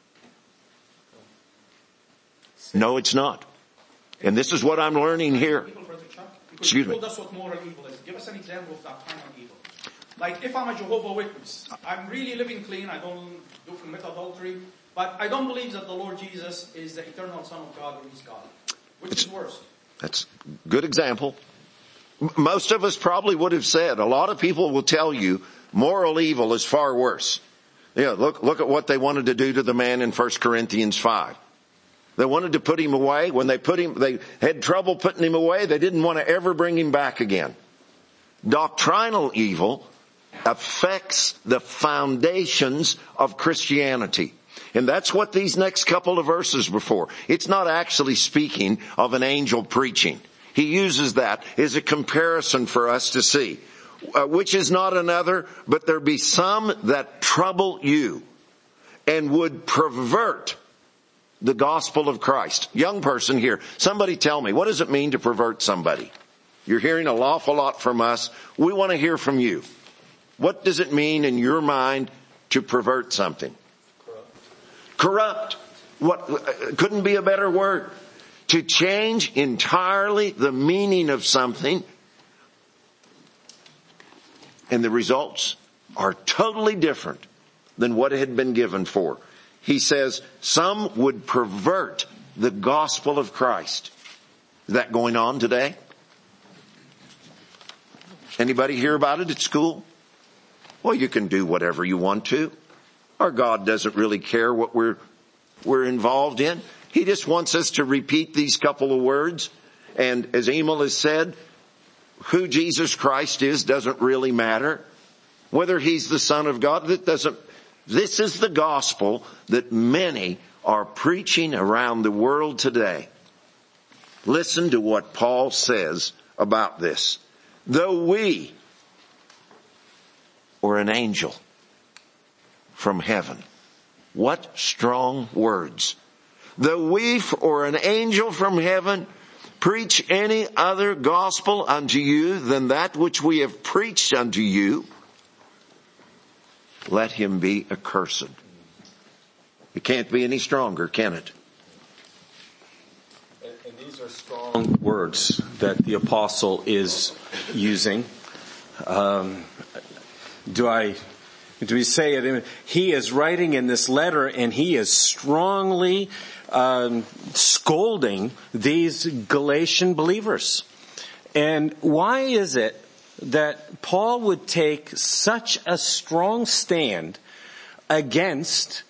No, it's not. And this is what I'm learning here. Excuse me. You told us what moral evil is. Give us an example of doctrinal evil. Like if I'm a Jehovah's Witness, I'm really living clean, I don't commit adultery, but I don't believe that the Lord Jesus is the eternal Son of God or He's God. Which is worse? That's a good example. Most of us probably would have said, a lot of people will tell you moral evil is far worse. Yeah, look at what they wanted to do to the man in 1 Corinthians 5. They wanted to put him away. When they had trouble putting him away, they didn't want to ever bring him back again. Doctrinal evil affects the foundations of Christianity. And that's what these next couple of verses were for. It's not actually speaking of an angel preaching. He uses that as a comparison for us to see. Which is not another, but there be some that trouble you and would pervert the gospel of Christ. Young person here, somebody tell me, what does it mean to pervert somebody? You're hearing an awful lot from us. We want to hear from you. What does it mean in your mind to pervert something? Corrupt. What couldn't be a better word. To change entirely the meaning of something, and the results are totally different than what it had been given for. He says some would pervert the gospel of Christ. Is that going on today? Anybody hear about it at school? Well, you can do whatever you want to. Our God doesn't really care what we're involved in. He just wants us to repeat these couple of words. And as Emil has said, who Jesus Christ is doesn't really matter. Whether He's the Son of God, that doesn't This is the gospel that many are preaching around the world today. Listen to what Paul says about this. Though we or an angel from heaven. What strong words. Though we or an angel from heaven preach any other gospel unto you than that which we have preached unto you, let him be accursed. It can't be any stronger, can it? And these are strong words that the apostle is using. Do we say it? He is writing in this letter and he is strongly scolding these Galatian believers. And why is it that Paul would take such a strong stand against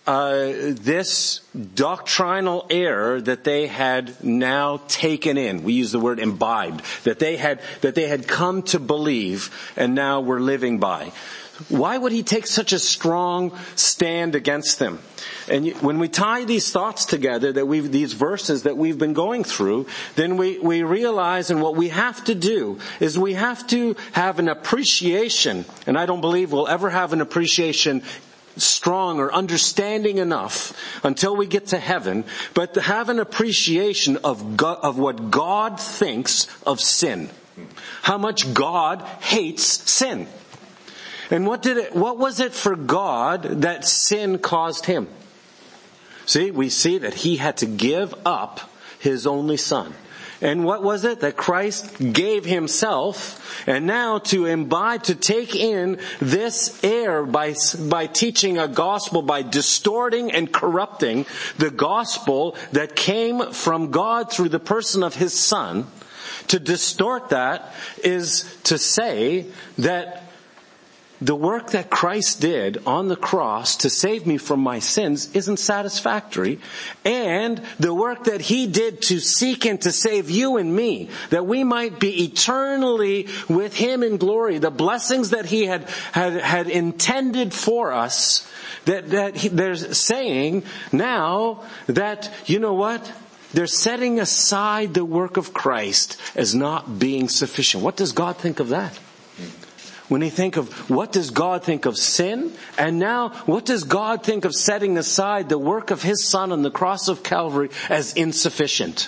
this doctrinal error that they had now taken in? We use the word imbibed, that they had come to believe and now were living by. Why would he take such a strong stand against them? And when we tie these thoughts together, these verses that we've been going through, then we realize, and what we have to do is we have to have an appreciation, and I don't believe we'll ever have an appreciation strong or understanding enough until we get to heaven, but to have an appreciation of God, of what God thinks of sin. How much God hates sin. And what was it for God that sin caused him? See, we see that he had to give up his only son. And what was it? That Christ gave himself, and now to imbibe, to take in this error by teaching a gospel, by distorting and corrupting the gospel that came from God through the person of his son. To distort that is to say that the work that Christ did on the cross to save me from my sins isn't satisfactory. And the work that he did to seek and to save you and me, that we might be eternally with him in glory, the blessings that he had intended for us, they're saying now that, you know what? They're setting aside the work of Christ as not being sufficient. What does God think of that? When you think of what does God think of sin, and now what does God think of setting aside the work of his son on the cross of Calvary as insufficient?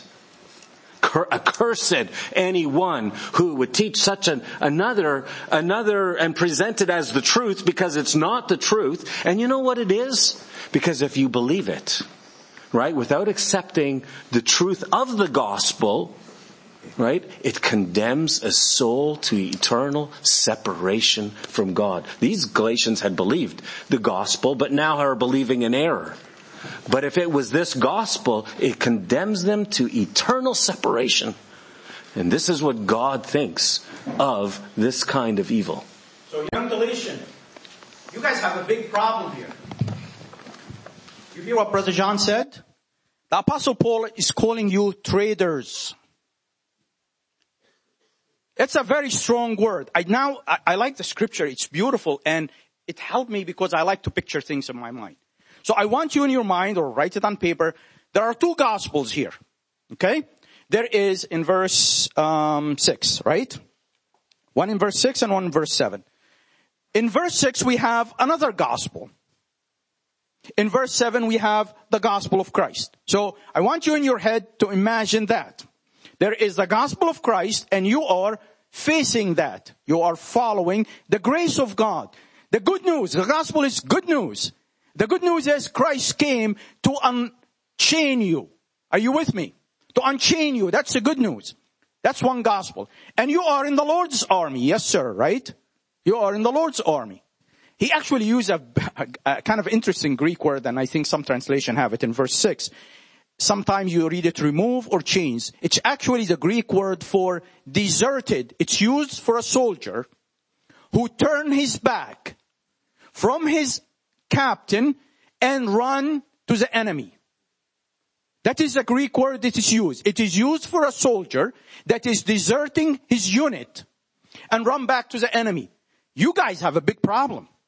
Accursed anyone who would teach such another and present it as the truth, because it's not the truth. And you know what it is? Because if you believe it, right, without accepting the truth of the gospel, right, it condemns a soul to eternal separation from God. These Galatians had believed the gospel, but now are believing in error. But if it was this gospel, it condemns them to eternal separation. And this is what God thinks of this kind of evil. So, young Galatian, you guys have a big problem here. You hear what Brother John said? The Apostle Paul is calling you traitors. It's a very strong word. I like the scripture. It's beautiful, and it helped me because I like to picture things in my mind. So I want you in your mind, or write it on paper. There are two gospels here. Okay? There is in verse 6, right? One in verse 6 and one in verse 7. In verse 6 we have another gospel. In verse 7 we have the gospel of Christ. So I want you in your head to imagine that. There is the gospel of Christ, and you are facing that. You are following the grace of God. The good news. The gospel is good news. The good news is Christ came to unchain you. Are you with me? To unchain you. That's the good news. That's one gospel. And you are in the Lord's army. Yes, sir, right? You are in the Lord's army. He actually used a kind of interesting Greek word, and I think some translation have it in verse 6. Sometimes you read it remove or change. It's actually the Greek word for deserted. It's used for a soldier who turned his back from his captain and run to the enemy. That is the Greek word that is used. It is used for a soldier that is deserting his unit and run back to the enemy. You guys have a big problem.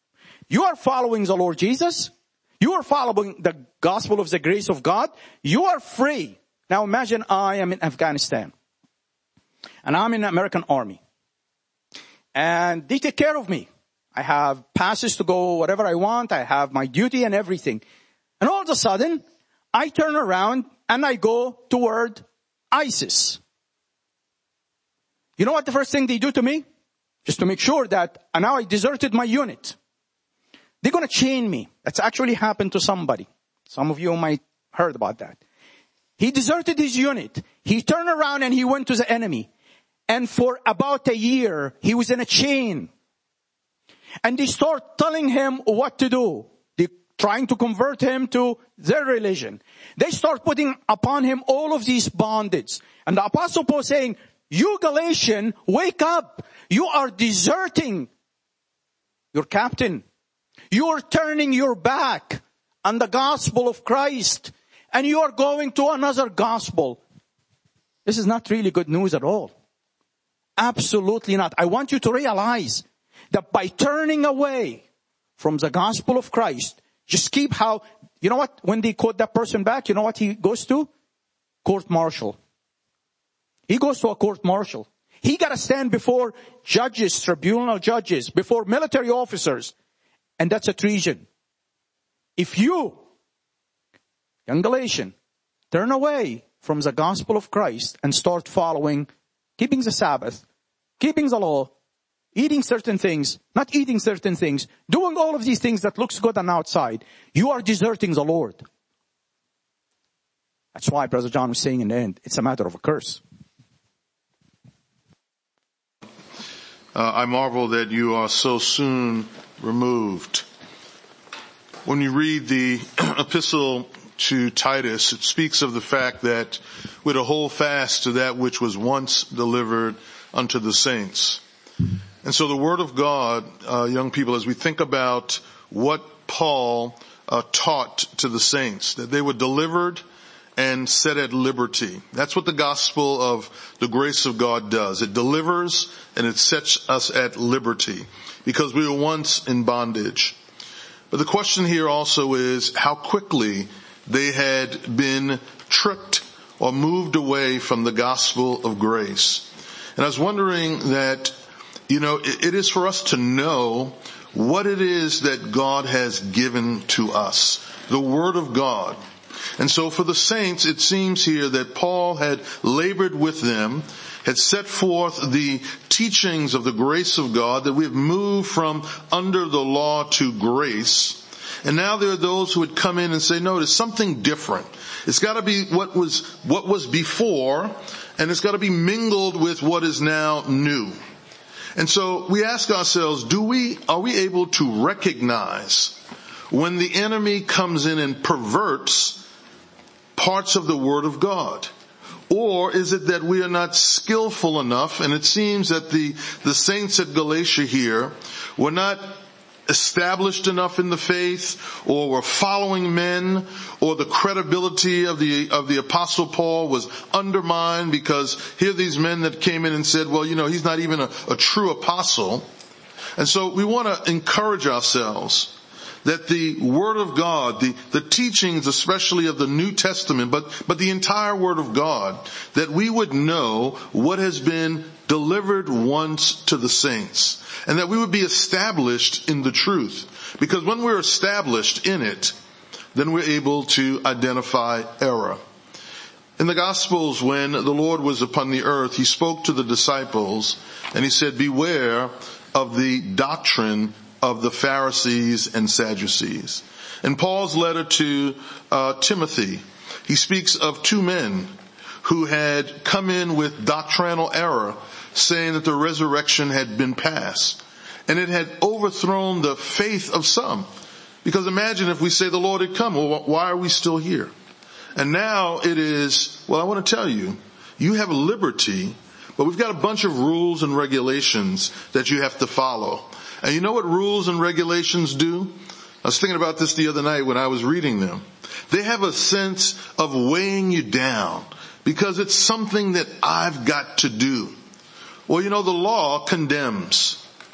you are following the Lord Jesus, you are following the gospel of the grace of God, you are free. Now imagine I am in Afghanistan and I'm in the American army and they take care of me. I have passes to go wherever I want. I have my duty and everything. And all of a sudden, I turn around and I go toward ISIS. You know what the first thing they do to me? Just to make sure that now I deserted my unit. They're going to chain me. That's actually happened to somebody. Some of you might heard about that. He deserted his unit. He turned around and he went to the enemy. And for about a year, he was in a chain. And they start telling him what to do. They're trying to convert him to their religion. They start putting upon him all of these bondage. And the Apostle Paul saying, you Galatian, wake up. You are deserting your captain. You are turning your back on the gospel of Christ. And you are going to another gospel. This is not really good news at all. Absolutely not. I want you to realize that by turning away from the gospel of Christ, just keep how, you know what, when they caught that person back, you know what he goes to? Court-martial. He goes to a court-martial. He got to stand before judges, tribunal judges, before military officers. And that's a treason. If you, young Galatian, turn away from the gospel of Christ and start following, keeping the Sabbath, keeping the law, eating certain things, not eating certain things, doing all of these things that looks good on the outside, you are deserting the Lord. That's why Brother John was saying in the end, it's a matter of a curse. I marvel that you are so soon removed. When you read the epistle to Titus, it speaks of the fact that we're to hold fast to that which was once delivered unto the saints. And so the Word of God, young people, as we think about what Paul taught to the saints, that they were delivered and set at liberty. That's what the gospel of the grace of God does. It delivers and it sets us at liberty because we were once in bondage. But the question here also is how quickly they had been tricked or moved away from the gospel of grace. And I was wondering that, it is for us to know what it is that God has given to us. The Word of God. And so for the saints, it seems here that Paul had labored with them, had set forth the teachings of the grace of God, that we have moved from under the law to grace. And now there are those who would come in and say, no, there's something different. It's got to be what was before, and it's got to be mingled with what is now new. And so we ask ourselves, are we able to recognize when the enemy comes in and perverts parts of the Word of God? Or is it that we are not skillful enough? And it seems that the saints at Galatia here were not established enough in the faith, or were following men, or the credibility of the Apostle Paul was undermined because here are these men that came in and said, well, he's not even a true apostle. And so we want to encourage ourselves that the Word of God, the teachings especially of the New Testament, but the entire Word of God, that we would know what has been delivered once to the saints, and that we would be established in the truth. Because when we're established in it, then we're able to identify error. In the Gospels, when the Lord was upon the earth, He spoke to the disciples and He said, beware of the doctrine of the Pharisees and Sadducees. In Paul's letter to Timothy, he speaks of two men who had come in with doctrinal error, saying that the resurrection had been past. And it had overthrown the faith of some. Because imagine if we say the Lord had come, well, why are we still here? And now it is, well, I want to tell you, you have liberty, but we've got a bunch of rules and regulations that you have to follow. And you know what rules and regulations do? I was thinking about this the other night when I was reading them. They have a sense of weighing you down because it's something that I've got to do. Well, the law condemns.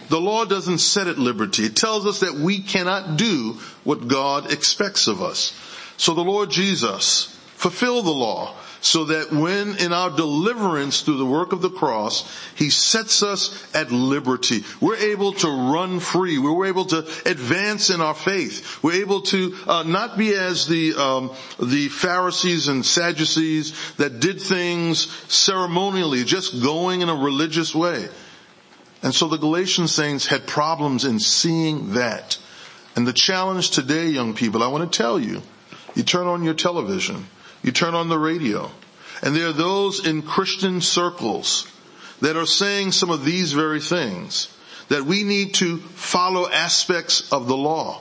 The law doesn't set at liberty. It tells us that we cannot do what God expects of us. So the Lord Jesus fulfilled the law so that when in our deliverance through the work of the cross, He sets us at liberty. We're able to run free. We're able to advance in our faith. We're able to not be as the Pharisees and Sadducees that did things ceremonially, just going in a religious way. And so the Galatian saints had problems in seeing that. And the challenge today, young people, I want to tell you, you turn on your television, you turn on the radio, and there are those in Christian circles that are saying some of these very things, that we need to follow aspects of the law,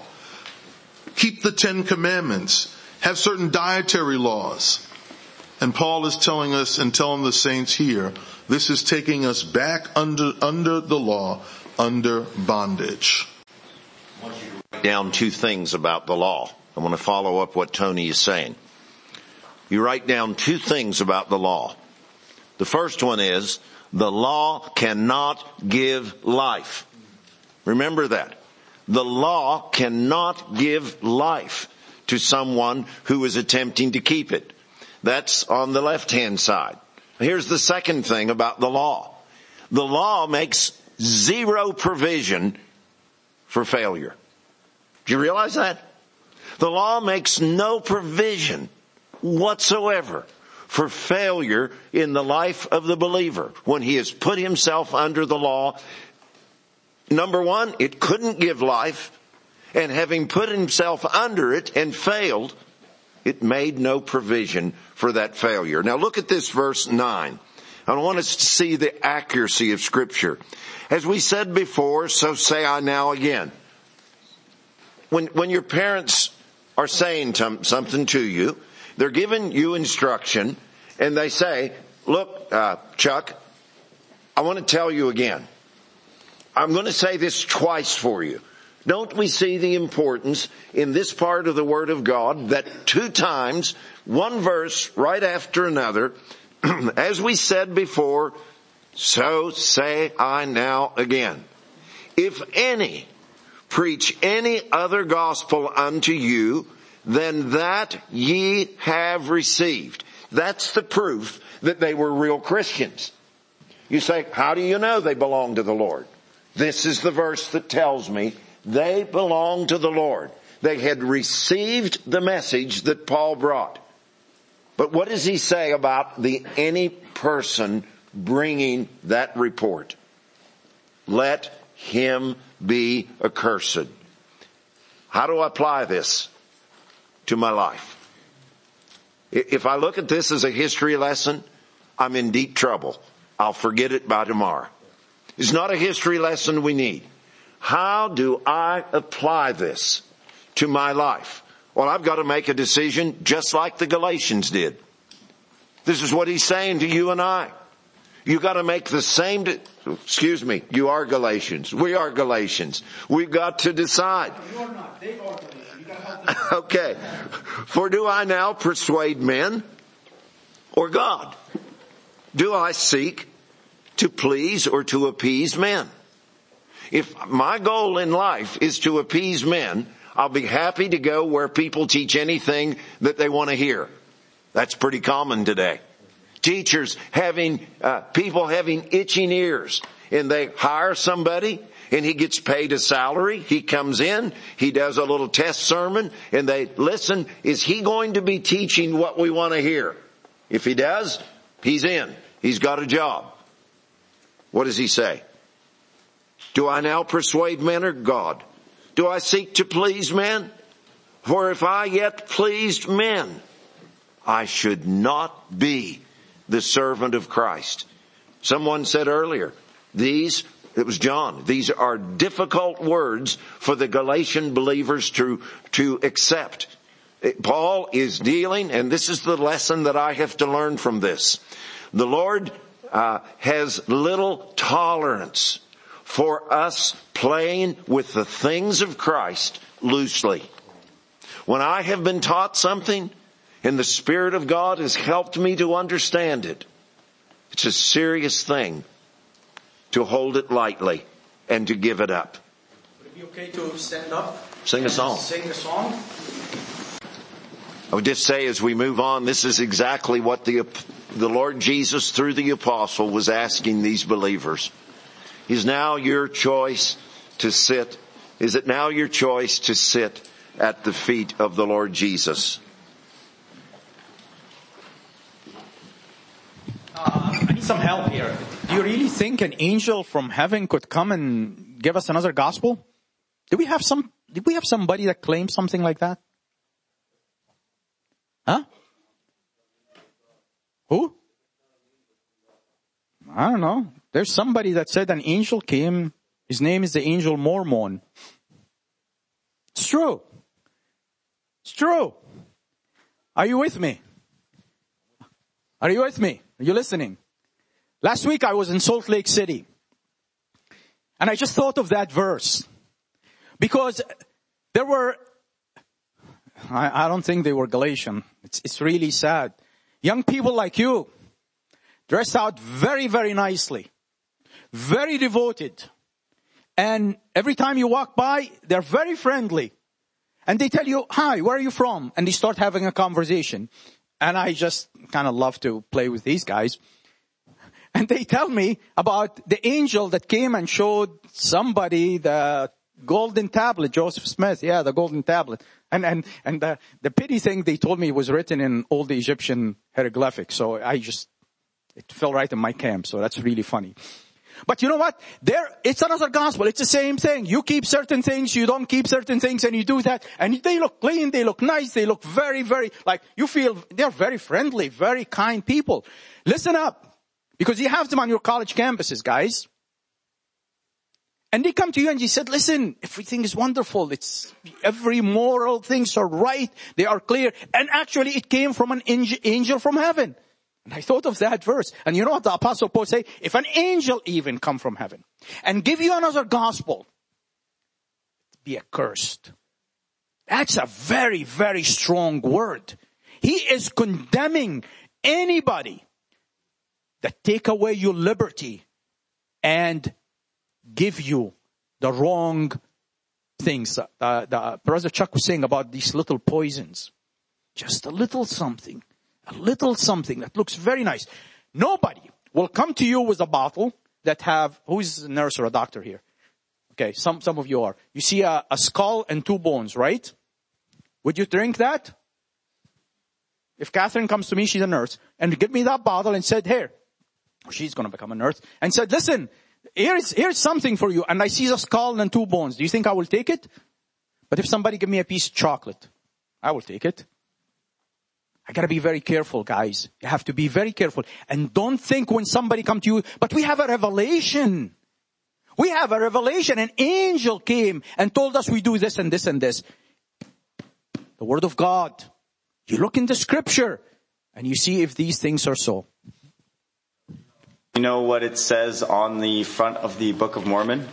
keep the 10 Commandments, have certain dietary laws. And Paul is telling us and telling the saints here, this is taking us back under the law, under bondage. I want you to write down 2 things about the law. I want to follow up what Tony is saying. You write down 2 things about the law. The first one is, the law cannot give life. Remember that. The law cannot give life to someone who is attempting to keep it. That's on the left-hand side. Here's the second thing about the law. The law makes 0 provision for failure. Do you realize that? The law makes no provision whatsoever for failure in the life of the believer when he has put himself under the law. Number one, it couldn't give life, and having put himself under it and failed, it made no provision for that failure. Now look at this verse 9. I want us to see the accuracy of Scripture. As we said before, so say I now again. When your parents are saying something to you, they're giving you instruction, and they say, look, Chuck, I want to tell you again. I'm going to say this twice for you. Don't we see the importance in this part of the Word of God that 2 times, one verse right after another, as we said before, so say I now again. If any preach any other gospel unto you than that ye have received. That's the proof that they were real Christians. You say, how do you know they belong to the Lord? This is the verse that tells me they belong to the Lord. They had received the message that Paul brought. But what does he say about any person bringing that report? Let him be accursed. How do I apply this to my life? If I look at this as a history lesson, I'm in deep trouble. I'll forget it by tomorrow. It's not a history lesson we need. How do I apply this to my life? Well, I've got to make a decision just like the Galatians did. This is what he's saying to you and I. You got to make the same, you are Galatians. We are Galatians. We've got to decide. You're not. They are Galatians. You got to help them. Okay. For do I now persuade men or God? Do I seek to please or to appease men? If my goal in life is to appease men, I'll be happy to go where people teach anything that they want to hear. That's pretty common today. Teachers people having itching ears, and they hire somebody and he gets paid a salary. He comes in, he does a little test sermon, and they listen. Is he going to be teaching what we want to hear? If he does, he's in. He's got a job. What does he say? Do I now persuade men or God? Do I seek to please men? For if I yet pleased men, I should not be the servant of Christ. Someone said earlier, it was John, these are difficult words for the Galatian believers to accept. Paul is dealing, and this is the lesson that I have to learn from this. The Lord has little tolerance for us playing with the things of Christ loosely. When I have been taught something, and the Spirit of God has helped me to understand it, it's a serious thing to hold it lightly. and to give it up. Would it be okay to stand up? Sing a song. Sing a song? I would just say as we move on, this is exactly what the Lord Jesus through the apostle was asking these believers. Is now your choice to sit? Is it now your choice to sit at the feet of the Lord Jesus? I need some help here. Do you really think an angel from heaven could come and give us another gospel? Did we have somebody that claimed something like that? Huh? Who? I don't know. There's somebody that said an angel came. His name is the angel Mormon. It's true. It's true. Are you with me? Are you with me? Are you listening? Last week I was in Salt Lake City. And I just thought of that verse. Because there were, I don't think they were Galatian. It's really sad. Young people like you, dressed out very, very nicely. Very devoted. And every time you walk by, they're very friendly. And they tell you, hi, where are you from? And they start having a conversation. And I just kind of love to play with these guys. And they tell me about the angel that came and showed somebody the golden tablet, Joseph Smith. Yeah, the golden tablet. And the pity thing, they told me it was written in old Egyptian hieroglyphics. So it fell right in my camp. So that's really funny. But you know what? It's another gospel. It's the same thing. You keep certain things, you don't keep certain things, and you do that. And they look clean, they look nice, they look very, very, like, you feel they're very friendly, very kind people. Listen up. Because you have them on your college campuses, guys. And they come to you and you said, listen, everything is wonderful. Every moral things are right. They are clear. And actually it came from an angel from heaven. And I thought of that verse. And you know what the Apostle Paul say? If an angel even come from heaven and give you another gospel, be accursed. That's a very, very strong word. He is condemning anybody that take away your liberty and give you the wrong things. Brother Chuck was saying about these little poisons. Just a little something that looks very nice. Nobody will come to you with a bottle that who's a nurse or a doctor here? Okay, some of you are. You see a skull and 2 bones, right? Would you drink that? If Catherine comes to me, she's a nurse, and give me that bottle and said, here, she's going to become a nurse, and said, listen, here's something for you, and I see a skull and 2 bones. Do you think I will take it? But if somebody give me a piece of chocolate, I will take it. I gotta be very careful, guys. You have to be very careful. And don't think when somebody come to you, but we have a revelation. We have a revelation. An angel came and told us we do this and this and this. The Word of God. You look in the Scripture and you see if these things are so. You know what it says on the front of the Book of Mormon?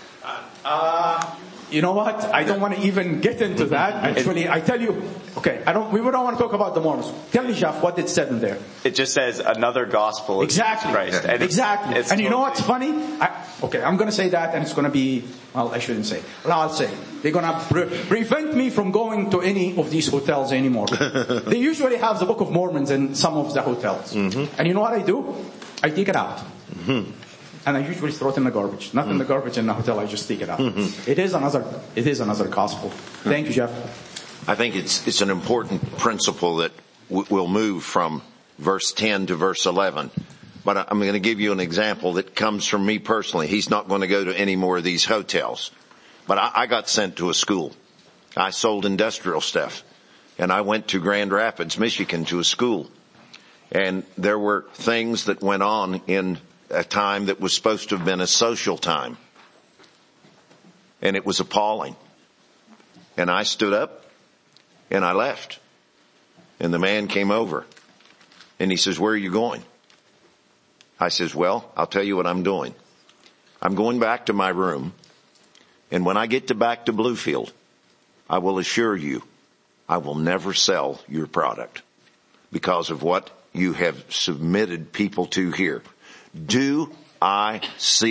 You know what? I don't want to even get into that. Actually, I tell you, okay, we don't want to talk about the Mormons. Tell me, Jeff, what it said in there. It just says another gospel of exactly. Christ. And exactly. It's and you know what's funny? I'm going to say that, and it's going to be, well, I shouldn't say. Well, I'll say. They're going to prevent me from going to any of these hotels anymore. They usually have the Book of Mormons in some of the hotels. Mm-hmm. And you know what I do? I take it out. Mm-hmm. And I usually throw it in the garbage. Not in the garbage in the hotel, I just take it out. Mm-hmm. It is another gospel. Thank you, Jeff. I think it's an important principle that we'll move from verse 10 to verse 11. But I'm going to give you an example that comes from me personally. He's not going to go to any more of these hotels. But I got sent to a school. I sold industrial stuff. And I went to Grand Rapids, Michigan to a school. And there were things that went on in a time that was supposed to have been a social time. And it was appalling. And I stood up and I left. And the man came over and he says, where are you going? I says, well, I'll tell you what I'm doing. I'm going back to my room. And when I get back to Bluefield, I will assure you, I will never sell your product because of what you have submitted people to here. Do I seek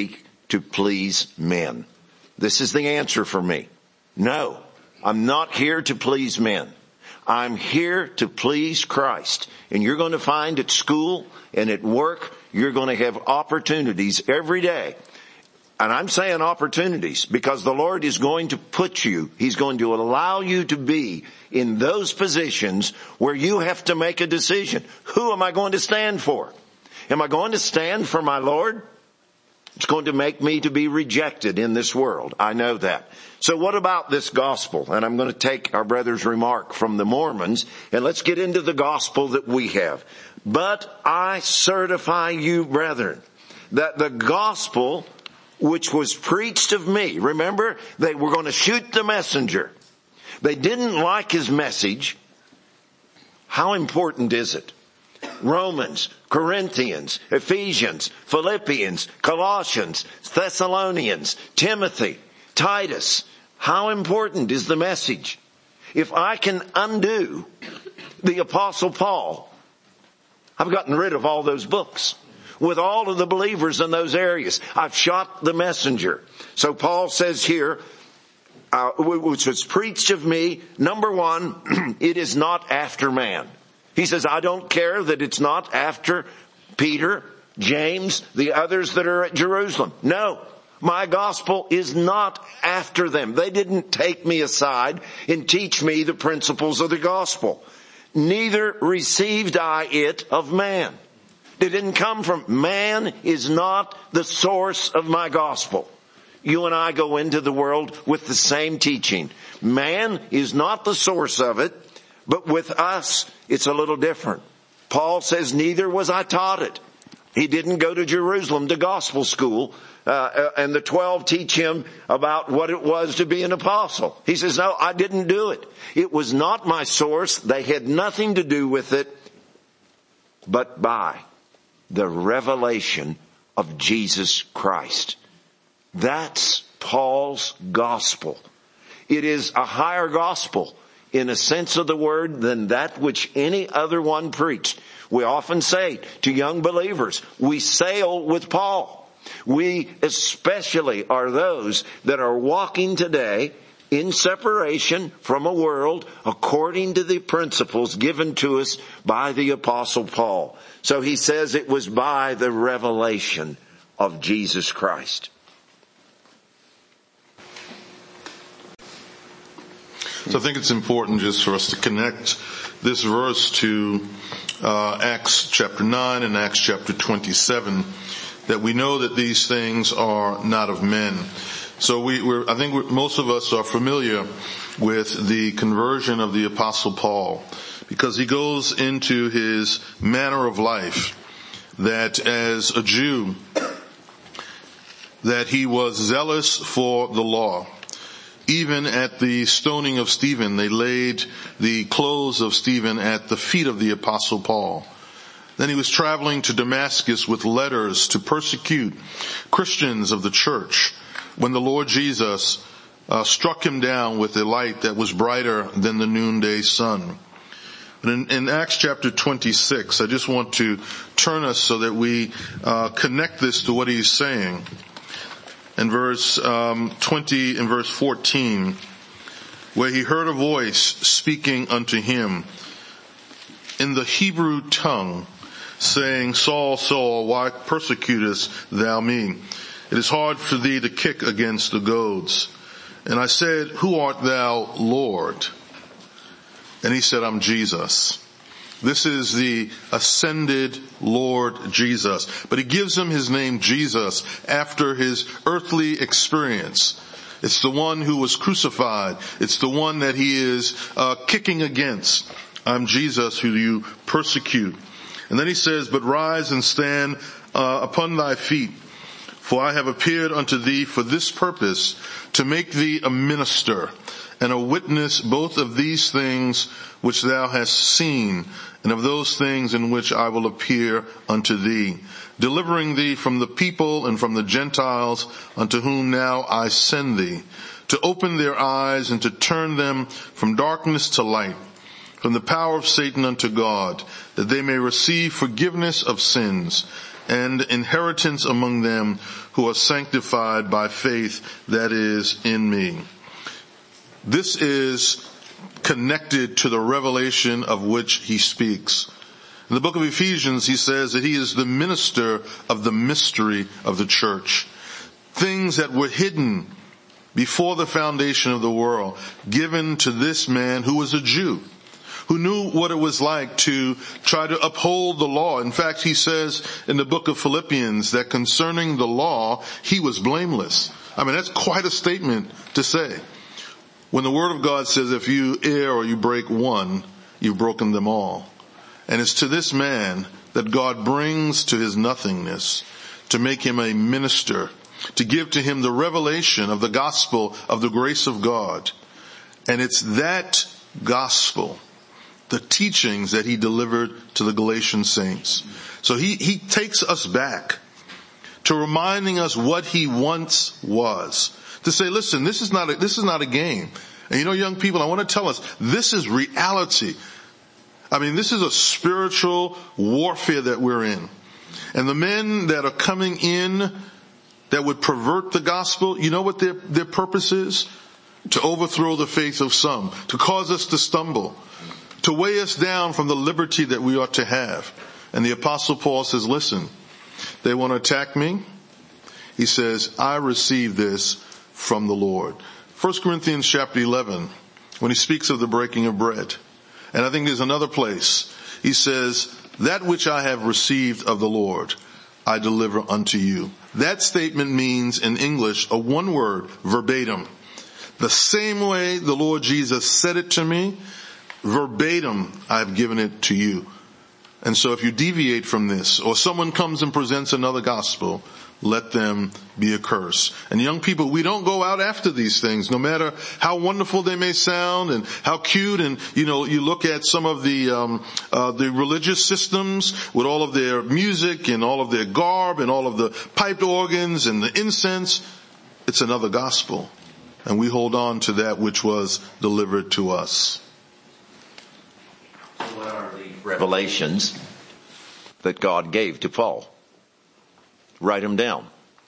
to please men. This is the answer for me. No, I'm not here to please men. I'm here to please Christ. And you're going to find at school and at work, you're going to have opportunities every day. And I'm saying opportunities because the Lord is going to put you, He's going to allow you to be in those positions where you have to make a decision. Who am I going to stand for? Am I going to stand for my Lord? It's going to make me to be rejected in this world. I know that. So what about this gospel? And I'm going to take our brother's remark from the Mormons and let's get into the gospel that we have. But I certify you, brethren, that the gospel which was preached of me. Remember, they were going to shoot the messenger. They didn't like his message. How important is it? Romans, Corinthians, Ephesians, Philippians, Colossians, Thessalonians, Timothy, Titus. How important is the message? If I can undo the Apostle Paul, I've gotten rid of all those books. With all of the believers in those areas, I've shot the messenger. So Paul says here, which was preached of me, number one, it is not after man. He says, I don't care that it's not after Peter, James, the others that are at Jerusalem. No, my gospel is not after them. They didn't take me aside and teach me the principles of the gospel. Neither received I it of man. It didn't come from man. Is not the source of my gospel. You and I go into the world with the same teaching. Man is not the source of it, but with us, it's a little different. Paul says, neither was I taught it. He didn't go to Jerusalem to gospel school, and the 12 teach him about what it was to be an apostle. He says, no, I didn't do it. It was not my source. They had nothing to do with it, but by the revelation of Jesus Christ. That's Paul's gospel. It is a higher gospel in a sense of the word than that which any other one preached. We often say to young believers, we sail with Paul. We especially are those that are walking today in separation from a world according to the principles given to us by the Apostle Paul. So he says it was by the revelation of Jesus Christ. So I think it's important just for us to connect this verse to Acts chapter 9 and Acts chapter 27, that we know that these things are not of men. So I think most of us are familiar with the conversion of the Apostle Paul, because he goes into his manner of life, that as a Jew, that he was zealous for the law. Even at the stoning of Stephen, they laid the clothes of Stephen at the feet of the Apostle Paul. Then he was traveling to Damascus with letters to persecute Christians of the church, when the Lord Jesus struck him down with a light that was brighter than the noonday sun. And in Acts chapter 26, I just want to turn us so that we connect this to what he's saying. In verse 20 and verse 14, where he heard a voice speaking unto him in the Hebrew tongue, saying, Saul, Saul, why persecutest thou me? It is hard for thee to kick against the goads. And I said, Who art thou, Lord? And he said, I'm Jesus. This is the ascended Lord Jesus. But he gives him his name Jesus after his earthly experience. It's the one who was crucified. It's the one that he is kicking against. I'm Jesus who you persecute. And then he says, But rise and stand upon thy feet. For I have appeared unto thee for this purpose, to make thee a minister and a witness both of these things which thou hast seen, and of those things in which I will appear unto thee, delivering thee from the people and from the Gentiles, unto whom now I send thee, to open their eyes and to turn them from darkness to light, from the power of Satan unto God, that they may receive forgiveness of sins, and inheritance among them who are sanctified by faith that is in me. This is connected to the revelation of which he speaks. In the book of Ephesians, he says that he is the minister of the mystery of the church. Things that were hidden before the foundation of the world, given to this man who was a Jew, who knew what it was like to try to uphold the law. In fact, he says in the book of Philippians that concerning the law, he was blameless. I mean, that's quite a statement to say. When the Word of God says if you err or you break one, you've broken them all. And it's to this man that God brings to his nothingness to make him a minister, to give to him the revelation of the gospel of the grace of God. And it's that gospel, the teachings that he delivered to the Galatian saints. So he takes us back to reminding us what he once was. To say, listen, this is not a game. And young people, I want to tell us, this is reality. I mean, this is a spiritual warfare that we're in. And the men that are coming in that would pervert the gospel, you know what their purpose is? To overthrow the faith of some, to cause us to stumble, to weigh us down from the liberty that we ought to have. And the Apostle Paul says, listen, they want to attack me. He says, I received this from the Lord. 1 Corinthians chapter 11, when he speaks of the breaking of bread. And I think there's another place. He says, that which I have received of the Lord, I deliver unto you. That statement means in English a one word, verbatim. The same way the Lord Jesus said it to me, verbatim, I've given it to you. And so if you deviate from this, or someone comes and presents another gospel, let them be accursed. And young people, we don't go out after these things, no matter how wonderful they may sound and how cute. And you look at some of the religious systems with all of their music and all of their garb and all of the piped organs and the incense. It's another gospel, and we hold on to that which was delivered to us. What are the revelations that God gave to Paul? Write them down.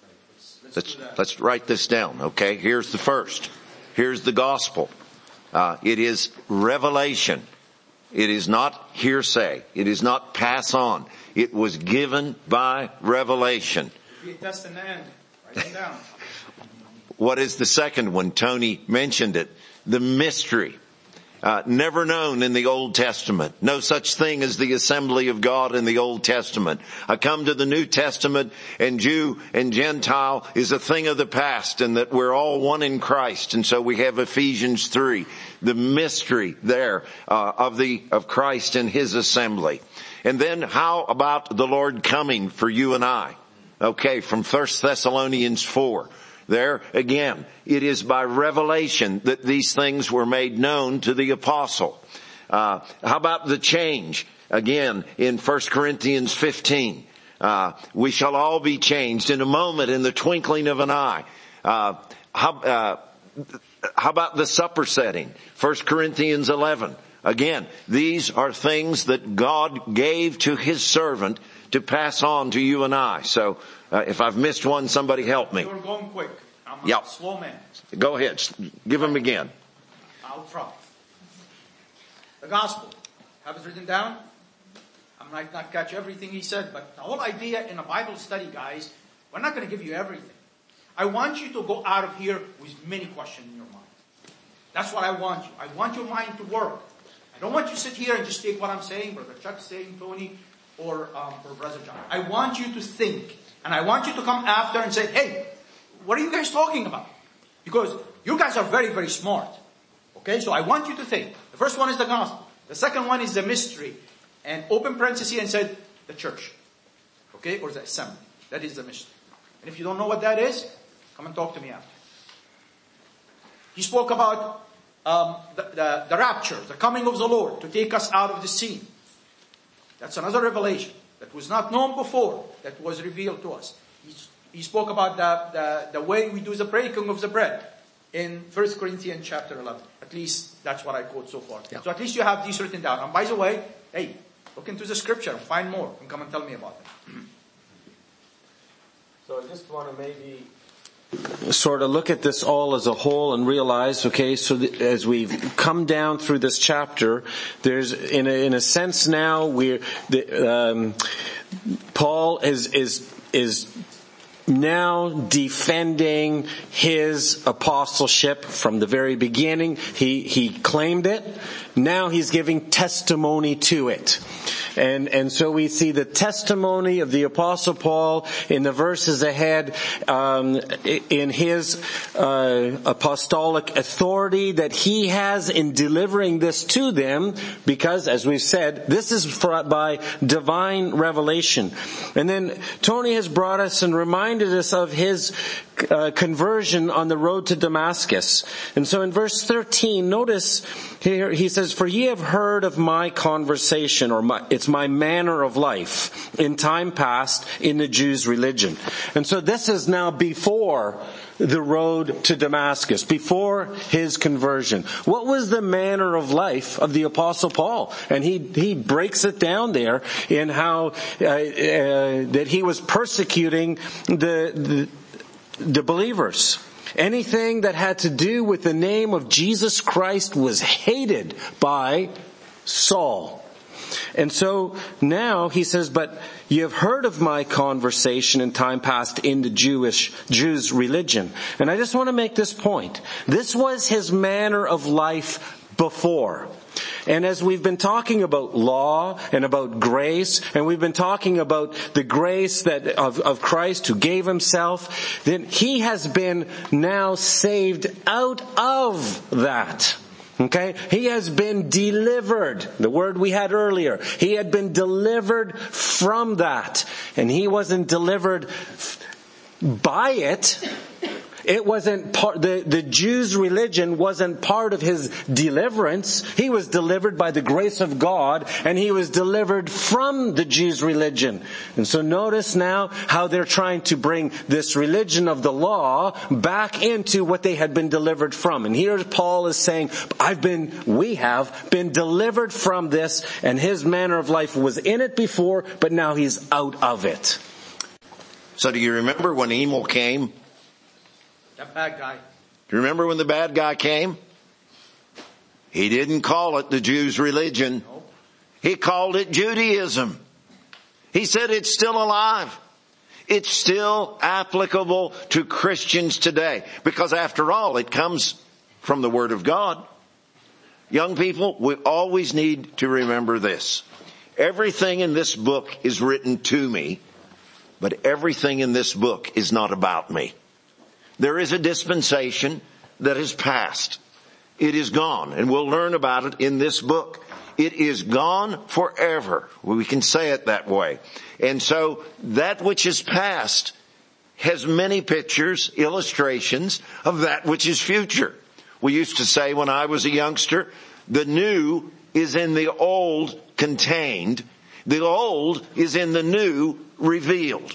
Let's write this down, okay? Here's the first. Here's the gospel. It is revelation. It is not hearsay. It is not pass on. It was given by revelation. That's the end. Write them down. What is the second one? Tony mentioned it. The mystery. Never known in the Old Testament. No such thing as the assembly of God in the Old Testament. I come to the New Testament, and Jew and Gentile is a thing of the past, and that we're all one in Christ. And so we have Ephesians 3, the mystery there of Christ and his assembly. And then how about the Lord coming for you and I? Okay, from 1 Thessalonians 4. There again, it is by revelation that these things were made known to the apostle. How about the change? Again, in 1 Corinthians 15, we shall all be changed in a moment, in the twinkling of an eye. How about the supper setting? 1 Corinthians 11. Again, these are things that God gave to his servant to pass on to you and I. So, if I've missed one, somebody help me. You're going quick. I'm Yep. a slow man. Go ahead. Give them again. I'll try. The gospel. Have it written down. I might not catch everything he said, but the whole idea in a Bible study, guys, we're not going to give you everything. I want you to go out of here with many questions in your mind. That's what I want you. I want your mind to work. I don't want you to sit here and just take what I'm saying, Brother Chuck's saying, Tony, or Brother John. I want you to think. And I want you to come after and say, hey, what are you guys talking about? Because you guys are very, very smart. Okay, so I want you to think. The first one is the gospel. The second one is the mystery. And open parenthesis and said, the church. Okay, or the assembly. That is the mystery. And if you don't know what that is, come and talk to me after. He spoke about the rapture, the coming of the Lord to take us out of the scene. That's another revelation that was not known before, that was revealed to us. He spoke about the way we do the breaking of the bread in 1 Corinthians chapter 11. At least that's what I quote so far. Yeah. So at least you have these written down. And by the way, hey, look into the scripture and find more and come and tell me about it. So I just want to maybe sort of look at this all as a whole and realize, okay, so as we've come down through this chapter, there's in a sense now Paul is now defending his apostleship from the very beginning. He claimed it. Now he's giving testimony to it. And so we see the testimony of the Apostle Paul in the verses ahead, in his apostolic authority that he has in delivering this to them, because, as we've said, this is by divine revelation. And then Tony has brought us and reminded us of his conversion on the road to Damascus. And so in verse 13, notice here he says, "For ye have heard of my conversation," or it's my manner of life, "in time past in the Jews' religion." And so this is now before the road to Damascus, before his conversion. What was the manner of life of the Apostle Paul? And he breaks it down there in how that he was persecuting the believers. Anything that had to do with the name of Jesus Christ was hated by Saul. And so now he says, "But you have heard of my conversation in time past in the Jews' religion." And I just want to make this point. This was his manner of life before. And as we've been talking about law and about grace, and we've been talking about the grace of Christ who gave himself, then he has been now saved out of that. Okay? He has been delivered. The word we had earlier. He had been delivered from that. And he wasn't delivered by it. It wasn't part, the Jews' religion wasn't part of his deliverance. He was delivered by the grace of God, and he was delivered from the Jews' religion. And so notice now how they're trying to bring this religion of the law back into what they had been delivered from. And here Paul is saying, we have been delivered from this, and his manner of life was in it before, but now he's out of it. So do you remember when Emil came? That bad guy. Do you remember when the bad guy came? He didn't call it the Jews' religion. He called it Judaism. He said it's still alive. It's still applicable to Christians today. Because after all, it comes from the Word of God. Young people, we always need to remember this. Everything in this book is written to me, but everything in this book is not about me. There is a dispensation that has passed. It is gone, and we'll learn about it in this book. It is gone forever. We can say it that way. And so that which is past has many pictures, illustrations of that which is future. We used to say when I was a youngster, the new is in the old contained. The old is in the new revealed.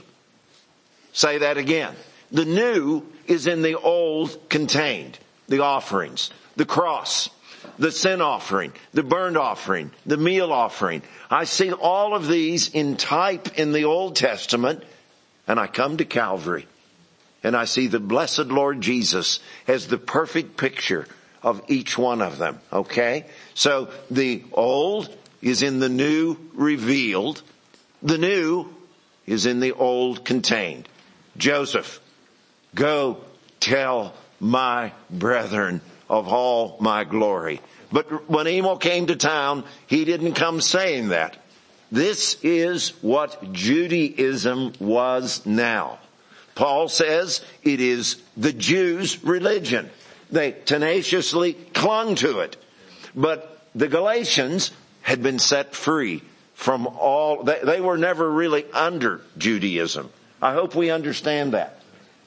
Say that again. The new is in the old contained. The offerings, the cross, the sin offering, the burnt offering, the meal offering. I see all of these in type in the Old Testament, and I come to Calvary and I see the blessed Lord Jesus as the perfect picture of each one of them. Okay? So the old is in the new revealed. The new is in the old contained. Joseph, go tell my brethren of all my glory. But when Emil came to town, he didn't come saying that. This is what Judaism was now. Paul says it is the Jews' religion. They tenaciously clung to it. But the Galatians had been set free from all, they were never really under Judaism. I hope we understand that.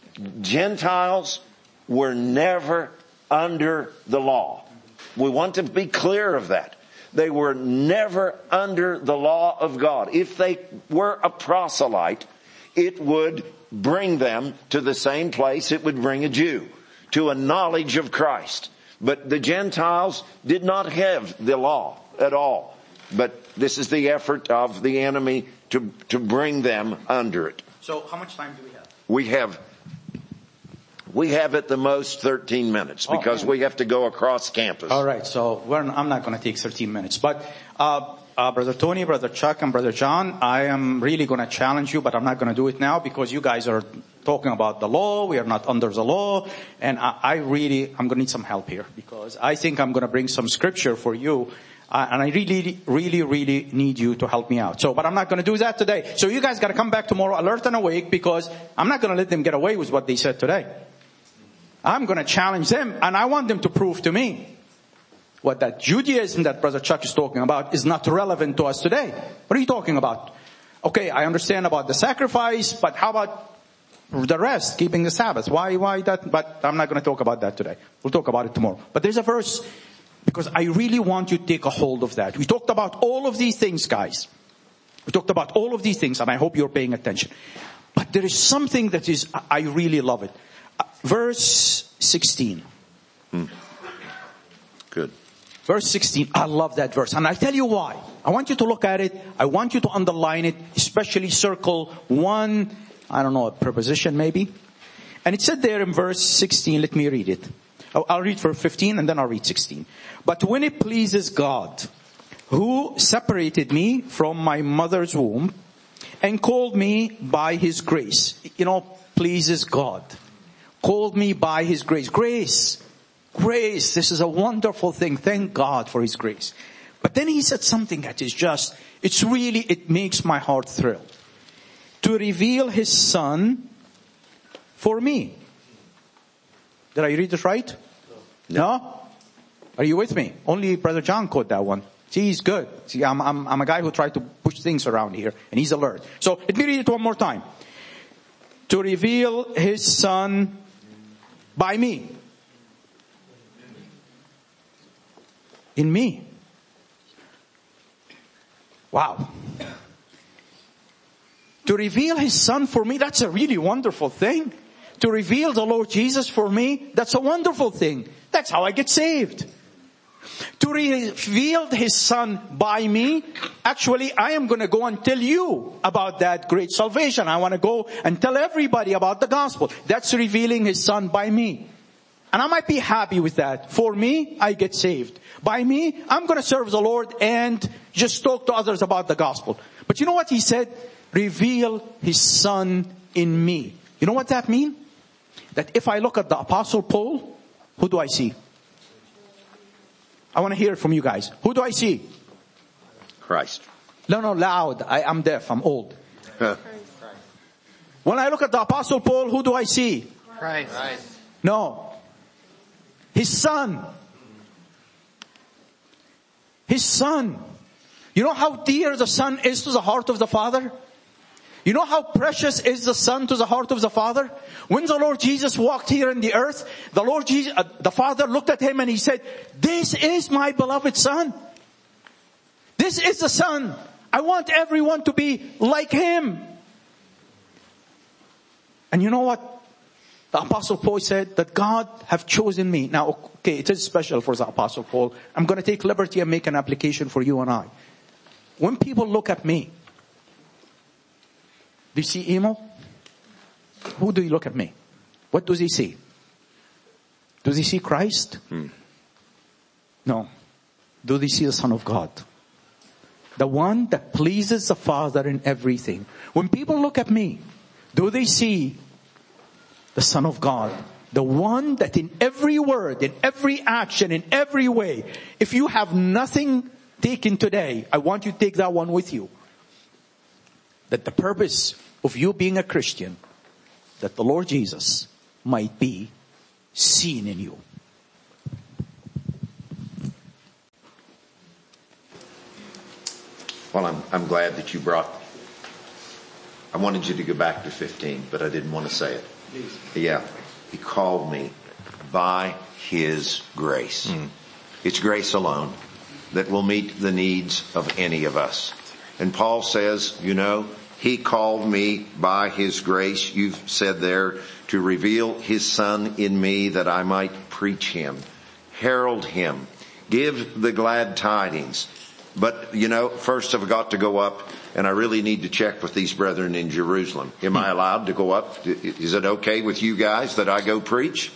Gentiles were never under the law. We want to be clear of that. They were never under the law of God. If they were a proselyte, it would bring them to the same place it would bring a Jew, to a knowledge of Christ. But the Gentiles did not have the law at all. But this is the effort of the enemy to bring them under it. So how much time do we have? We have at the most 13 minutes because we have to go across campus. All right, so I'm not going to take 13 minutes. But Brother Tony, Brother Chuck, and Brother John, I am really going to challenge you, but I'm not going to do it now because you guys are talking about the law. We are not under the law. And I'm going to need some help here because I think I'm going to bring some scripture for you. And I really need you to help me out. But I'm not going to do that today. So you guys got to come back tomorrow alert and awake because I'm not going to let them get away with what they said today. I'm going to challenge them, and I want them to prove to me what that Judaism that Brother Chuck is talking about is not relevant to us today. What are you talking about? Okay, I understand about the sacrifice, but how about the rest, keeping the Sabbath? Why that? But I'm not going to talk about that today. We'll talk about it tomorrow. But there's a verse, because I really want you to take a hold of that. We talked about all of these things, guys. We talked about all of these things, and I hope you're paying attention. But there is something that is, I really love it. Verse 16. Good. Verse 16. I love that verse. And I'll tell you why. I want you to look at it. I want you to underline it, especially circle one, a preposition maybe. And it said there in verse 16, let me read it. I'll read for 15 and then I'll read 16. But when it pleases God, who separated me from my mother's womb and called me by His grace. Pleases God. Called me by His grace. Grace. This is a wonderful thing. Thank God for His grace. But then He said something that is it makes my heart thrill. To reveal His Son for me. Did I read it right? No? Are you with me? Only Brother John caught that one. See, he's good. See, I'm a guy who tried to push things around here, and he's alert. So let me read it one more time. To reveal His Son by me. In me. Wow. To reveal His Son for me, that's a really wonderful thing. To reveal the Lord Jesus for me, that's a wonderful thing. That's how I get saved. To reveal His Son by me, actually I am going to go and tell you about that great salvation. I want to go and tell everybody about the gospel. That's revealing His Son by me. And I might be happy with that. For me, I get saved. By me, I'm going to serve the Lord and just talk to others about the gospel. But you know what He said? Reveal His Son in me. You know what that means? That if I look at the Apostle Paul, who do I see? I want to hear it from you guys. Who do I see? Christ. No, loud. I'm deaf. I'm old. When I look at the Apostle Paul, who do I see? Christ. No. His Son. His Son. You know how dear the Son is to the heart of the Father? You know how precious is the Son to the heart of the Father? When the Lord Jesus walked here in the earth, the Father looked at Him and He said, "This is my beloved Son. This is the Son. I want everyone to be like Him." And you know what? The Apostle Paul said that God have chosen me. Now, okay, it is special for the Apostle Paul. I'm going to take liberty and make an application for you and I. When people look at me, do you see emo? Who do you look at me? What does he see? Does he see Christ? No. Do they see the Son of God? The one that pleases the Father in everything. When people look at me, do they see the Son of God? The one that in every word, in every action, in every way, if you have nothing taken today, I want you to take that one with you. That the purpose of you being a Christian, that the Lord Jesus might be seen in you. Well, I'm glad that you I wanted you to go back to 15, but I didn't want to say it. Please. Yeah. He called me by His grace. It's grace alone that will meet the needs of any of us. And Paul says, He called me by His grace, you've said there, to reveal His Son in me that I might preach Him, herald Him, give the glad tidings. But, first I've got to go up and I really need to check with these brethren in Jerusalem. Am I allowed to go up? Is it okay with you guys that I go preach?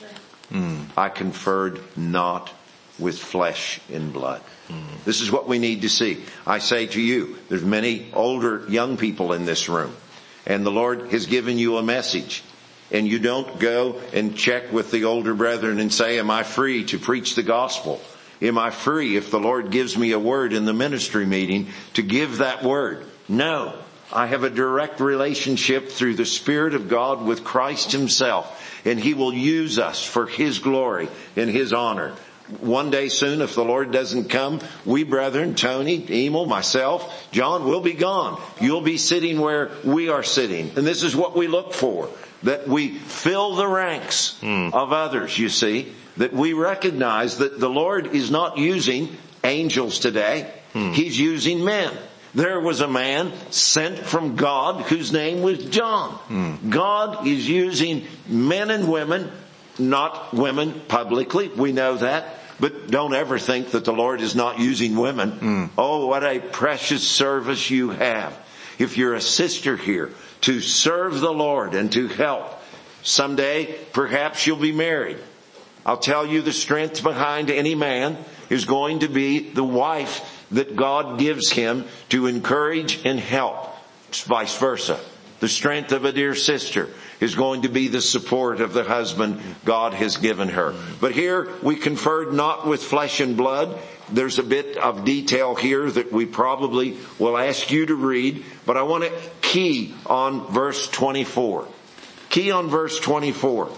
I conferred not with flesh and blood. This is what we need to see. I say to you, there's many older young people in this room, and the Lord has given you a message. And you don't go and check with the older brethren and say, am I free to preach the gospel? Am I free, if the Lord gives me a word in the ministry meeting, to give that word? No. I have a direct relationship through the Spirit of God with Christ Himself, and He will use us for His glory and His honor. One day soon, if the Lord doesn't come, we brethren, Tony, Emil, myself, John, will be gone. You'll be sitting where we are sitting. And this is what we look for, that we fill the ranks of others, you see, that we recognize that the Lord is not using angels today. He's using men. There was a man sent from God whose name was John. God is using men and women, not women publicly. We know that. But don't ever think that the Lord is not using women. Oh, what a precious service you have. If you're a sister here, to serve the Lord and to help. Someday, perhaps you'll be married. I'll tell you, the strength behind any man is going to be the wife that God gives him to encourage and help. It's vice versa. The strength of a dear sister is going to be the support of the husband God has given her. But here we conferred not with flesh and blood. There's a bit of detail here that we probably will ask you to read, but I want to key on verse 24. Key on verse 24.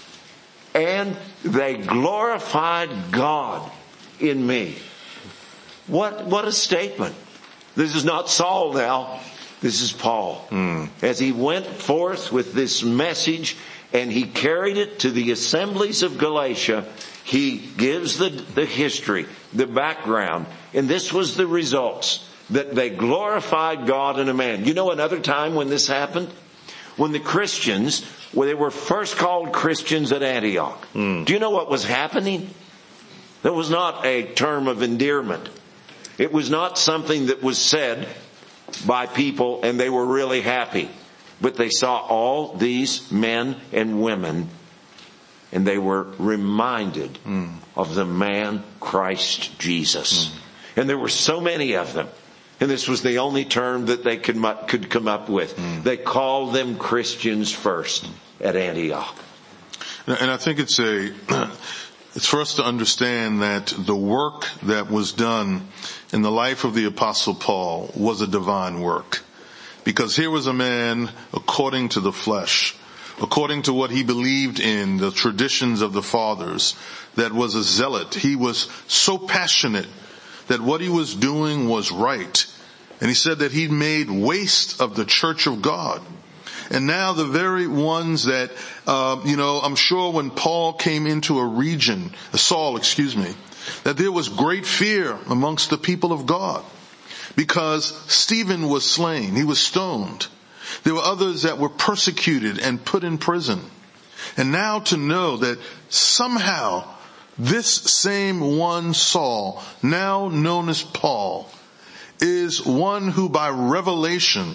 And they glorified God in me. What a statement. This is not Saul now. This is Paul. As he went forth with this message and he carried it to the assemblies of Galatia, he gives the history, the background, and this was the results, that they glorified God in a man. You know another time when this happened? When the Christians, when they were first called Christians at Antioch. Do you know what was happening? That was not a term of endearment. It was not something that was said by people and they were really happy. But they saw all these men and women and they were reminded of the man Christ Jesus. And there were so many of them. And this was the only term that they could come up with. They called them Christians first at Antioch. And I think it's for us to understand that the work that was done in the life of the Apostle Paul was a divine work. Because here was a man according to the flesh, according to what he believed in, the traditions of the fathers, that was a zealot. He was so passionate that what he was doing was right. And he said that he made waste of the church of God. And now the very ones that, I'm sure when Saul came into a region, that there was great fear amongst the people of God. Because Stephen was slain. He was stoned. There were others that were persecuted and put in prison. And now to know that somehow this same one Saul, now known as Paul, is one who by revelation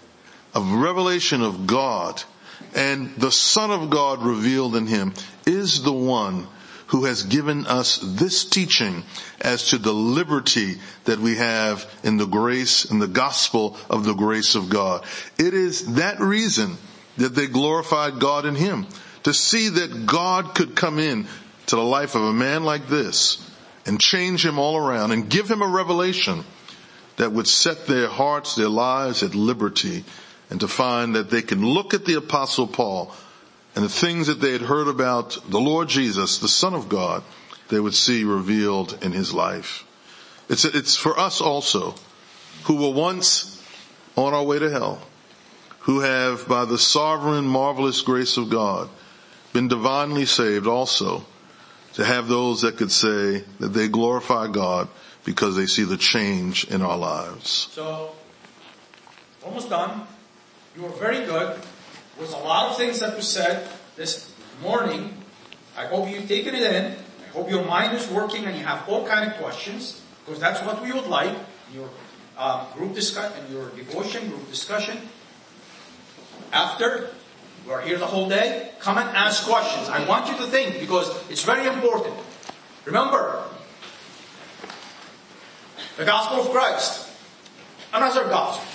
of God and the Son of God revealed in him is the one who has given us this teaching as to the liberty that we have in the grace and the gospel of the grace of God. It is that reason that they glorified God in him, to see that God could come in to the life of a man like this and change him all around and give him a revelation that would set their hearts, their lives at liberty, and to find that they can look at the Apostle Paul and the things that they had heard about the Lord Jesus, the Son of God, they would see revealed in his life. It's for us also, who were once on our way to hell, who have, by the sovereign, marvelous grace of God, been divinely saved also, to have those that could say that they glorify God because they see the change in our lives. So, almost done. You were very good. There was a lot of things that were said this morning. I hope you've taken it in. I hope your mind is working and you have all kinds of questions, because that's what we would like. You're group discussion, in your devotion, group discussion, after you are here the whole day, come and ask questions. I want you to think, because it's very important. Remember, the gospel of Christ, another gospel.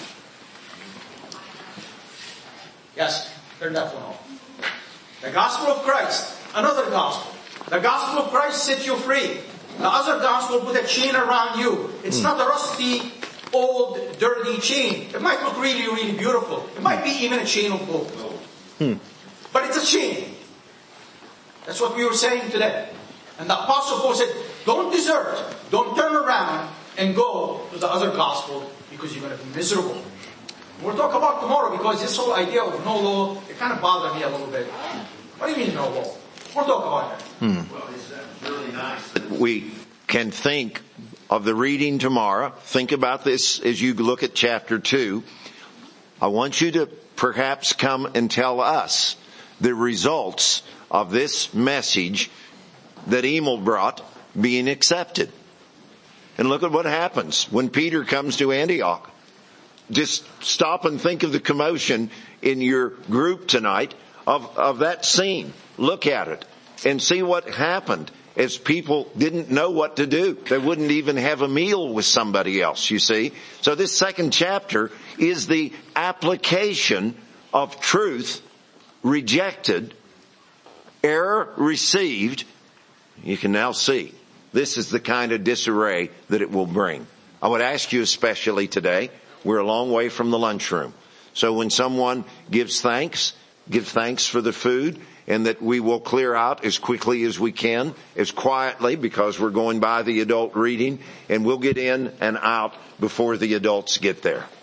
Yes, turn that one off. The gospel of Christ, another gospel. The gospel of Christ sets you free. The other gospel put a chain around you. It's not a rusty, old, dirty chain. It might look really, really beautiful. It might be even a chain of gold. But it's a chain. That's what we were saying today. And the Apostle Paul said, don't desert, don't turn around and go to the other gospel, because you're going to be miserable. We'll talk about tomorrow, because this whole idea of no law, it kind of bothered me a little bit. What do you mean no law? We'll talk about that. Well, it's really nice that we can think of the reading tomorrow. Think about this as you look at chapter 2. I want you to perhaps come and tell us the results of this message that Emil brought being accepted. And look at what happens when Peter comes to Antioch. Just stop and think of the commotion in your group tonight of that scene. Look at it and see what happened as people didn't know what to do. They wouldn't even have a meal with somebody else, you see. So this second chapter is the application of truth rejected, error received. You can now see this is the kind of disarray that it will bring. I would ask you especially today, we're a long way from the lunchroom. So when someone gives thanks, give thanks for the food, and that we will clear out as quickly as we can, as quietly, because we're going by the adult reading, and we'll get in and out before the adults get there.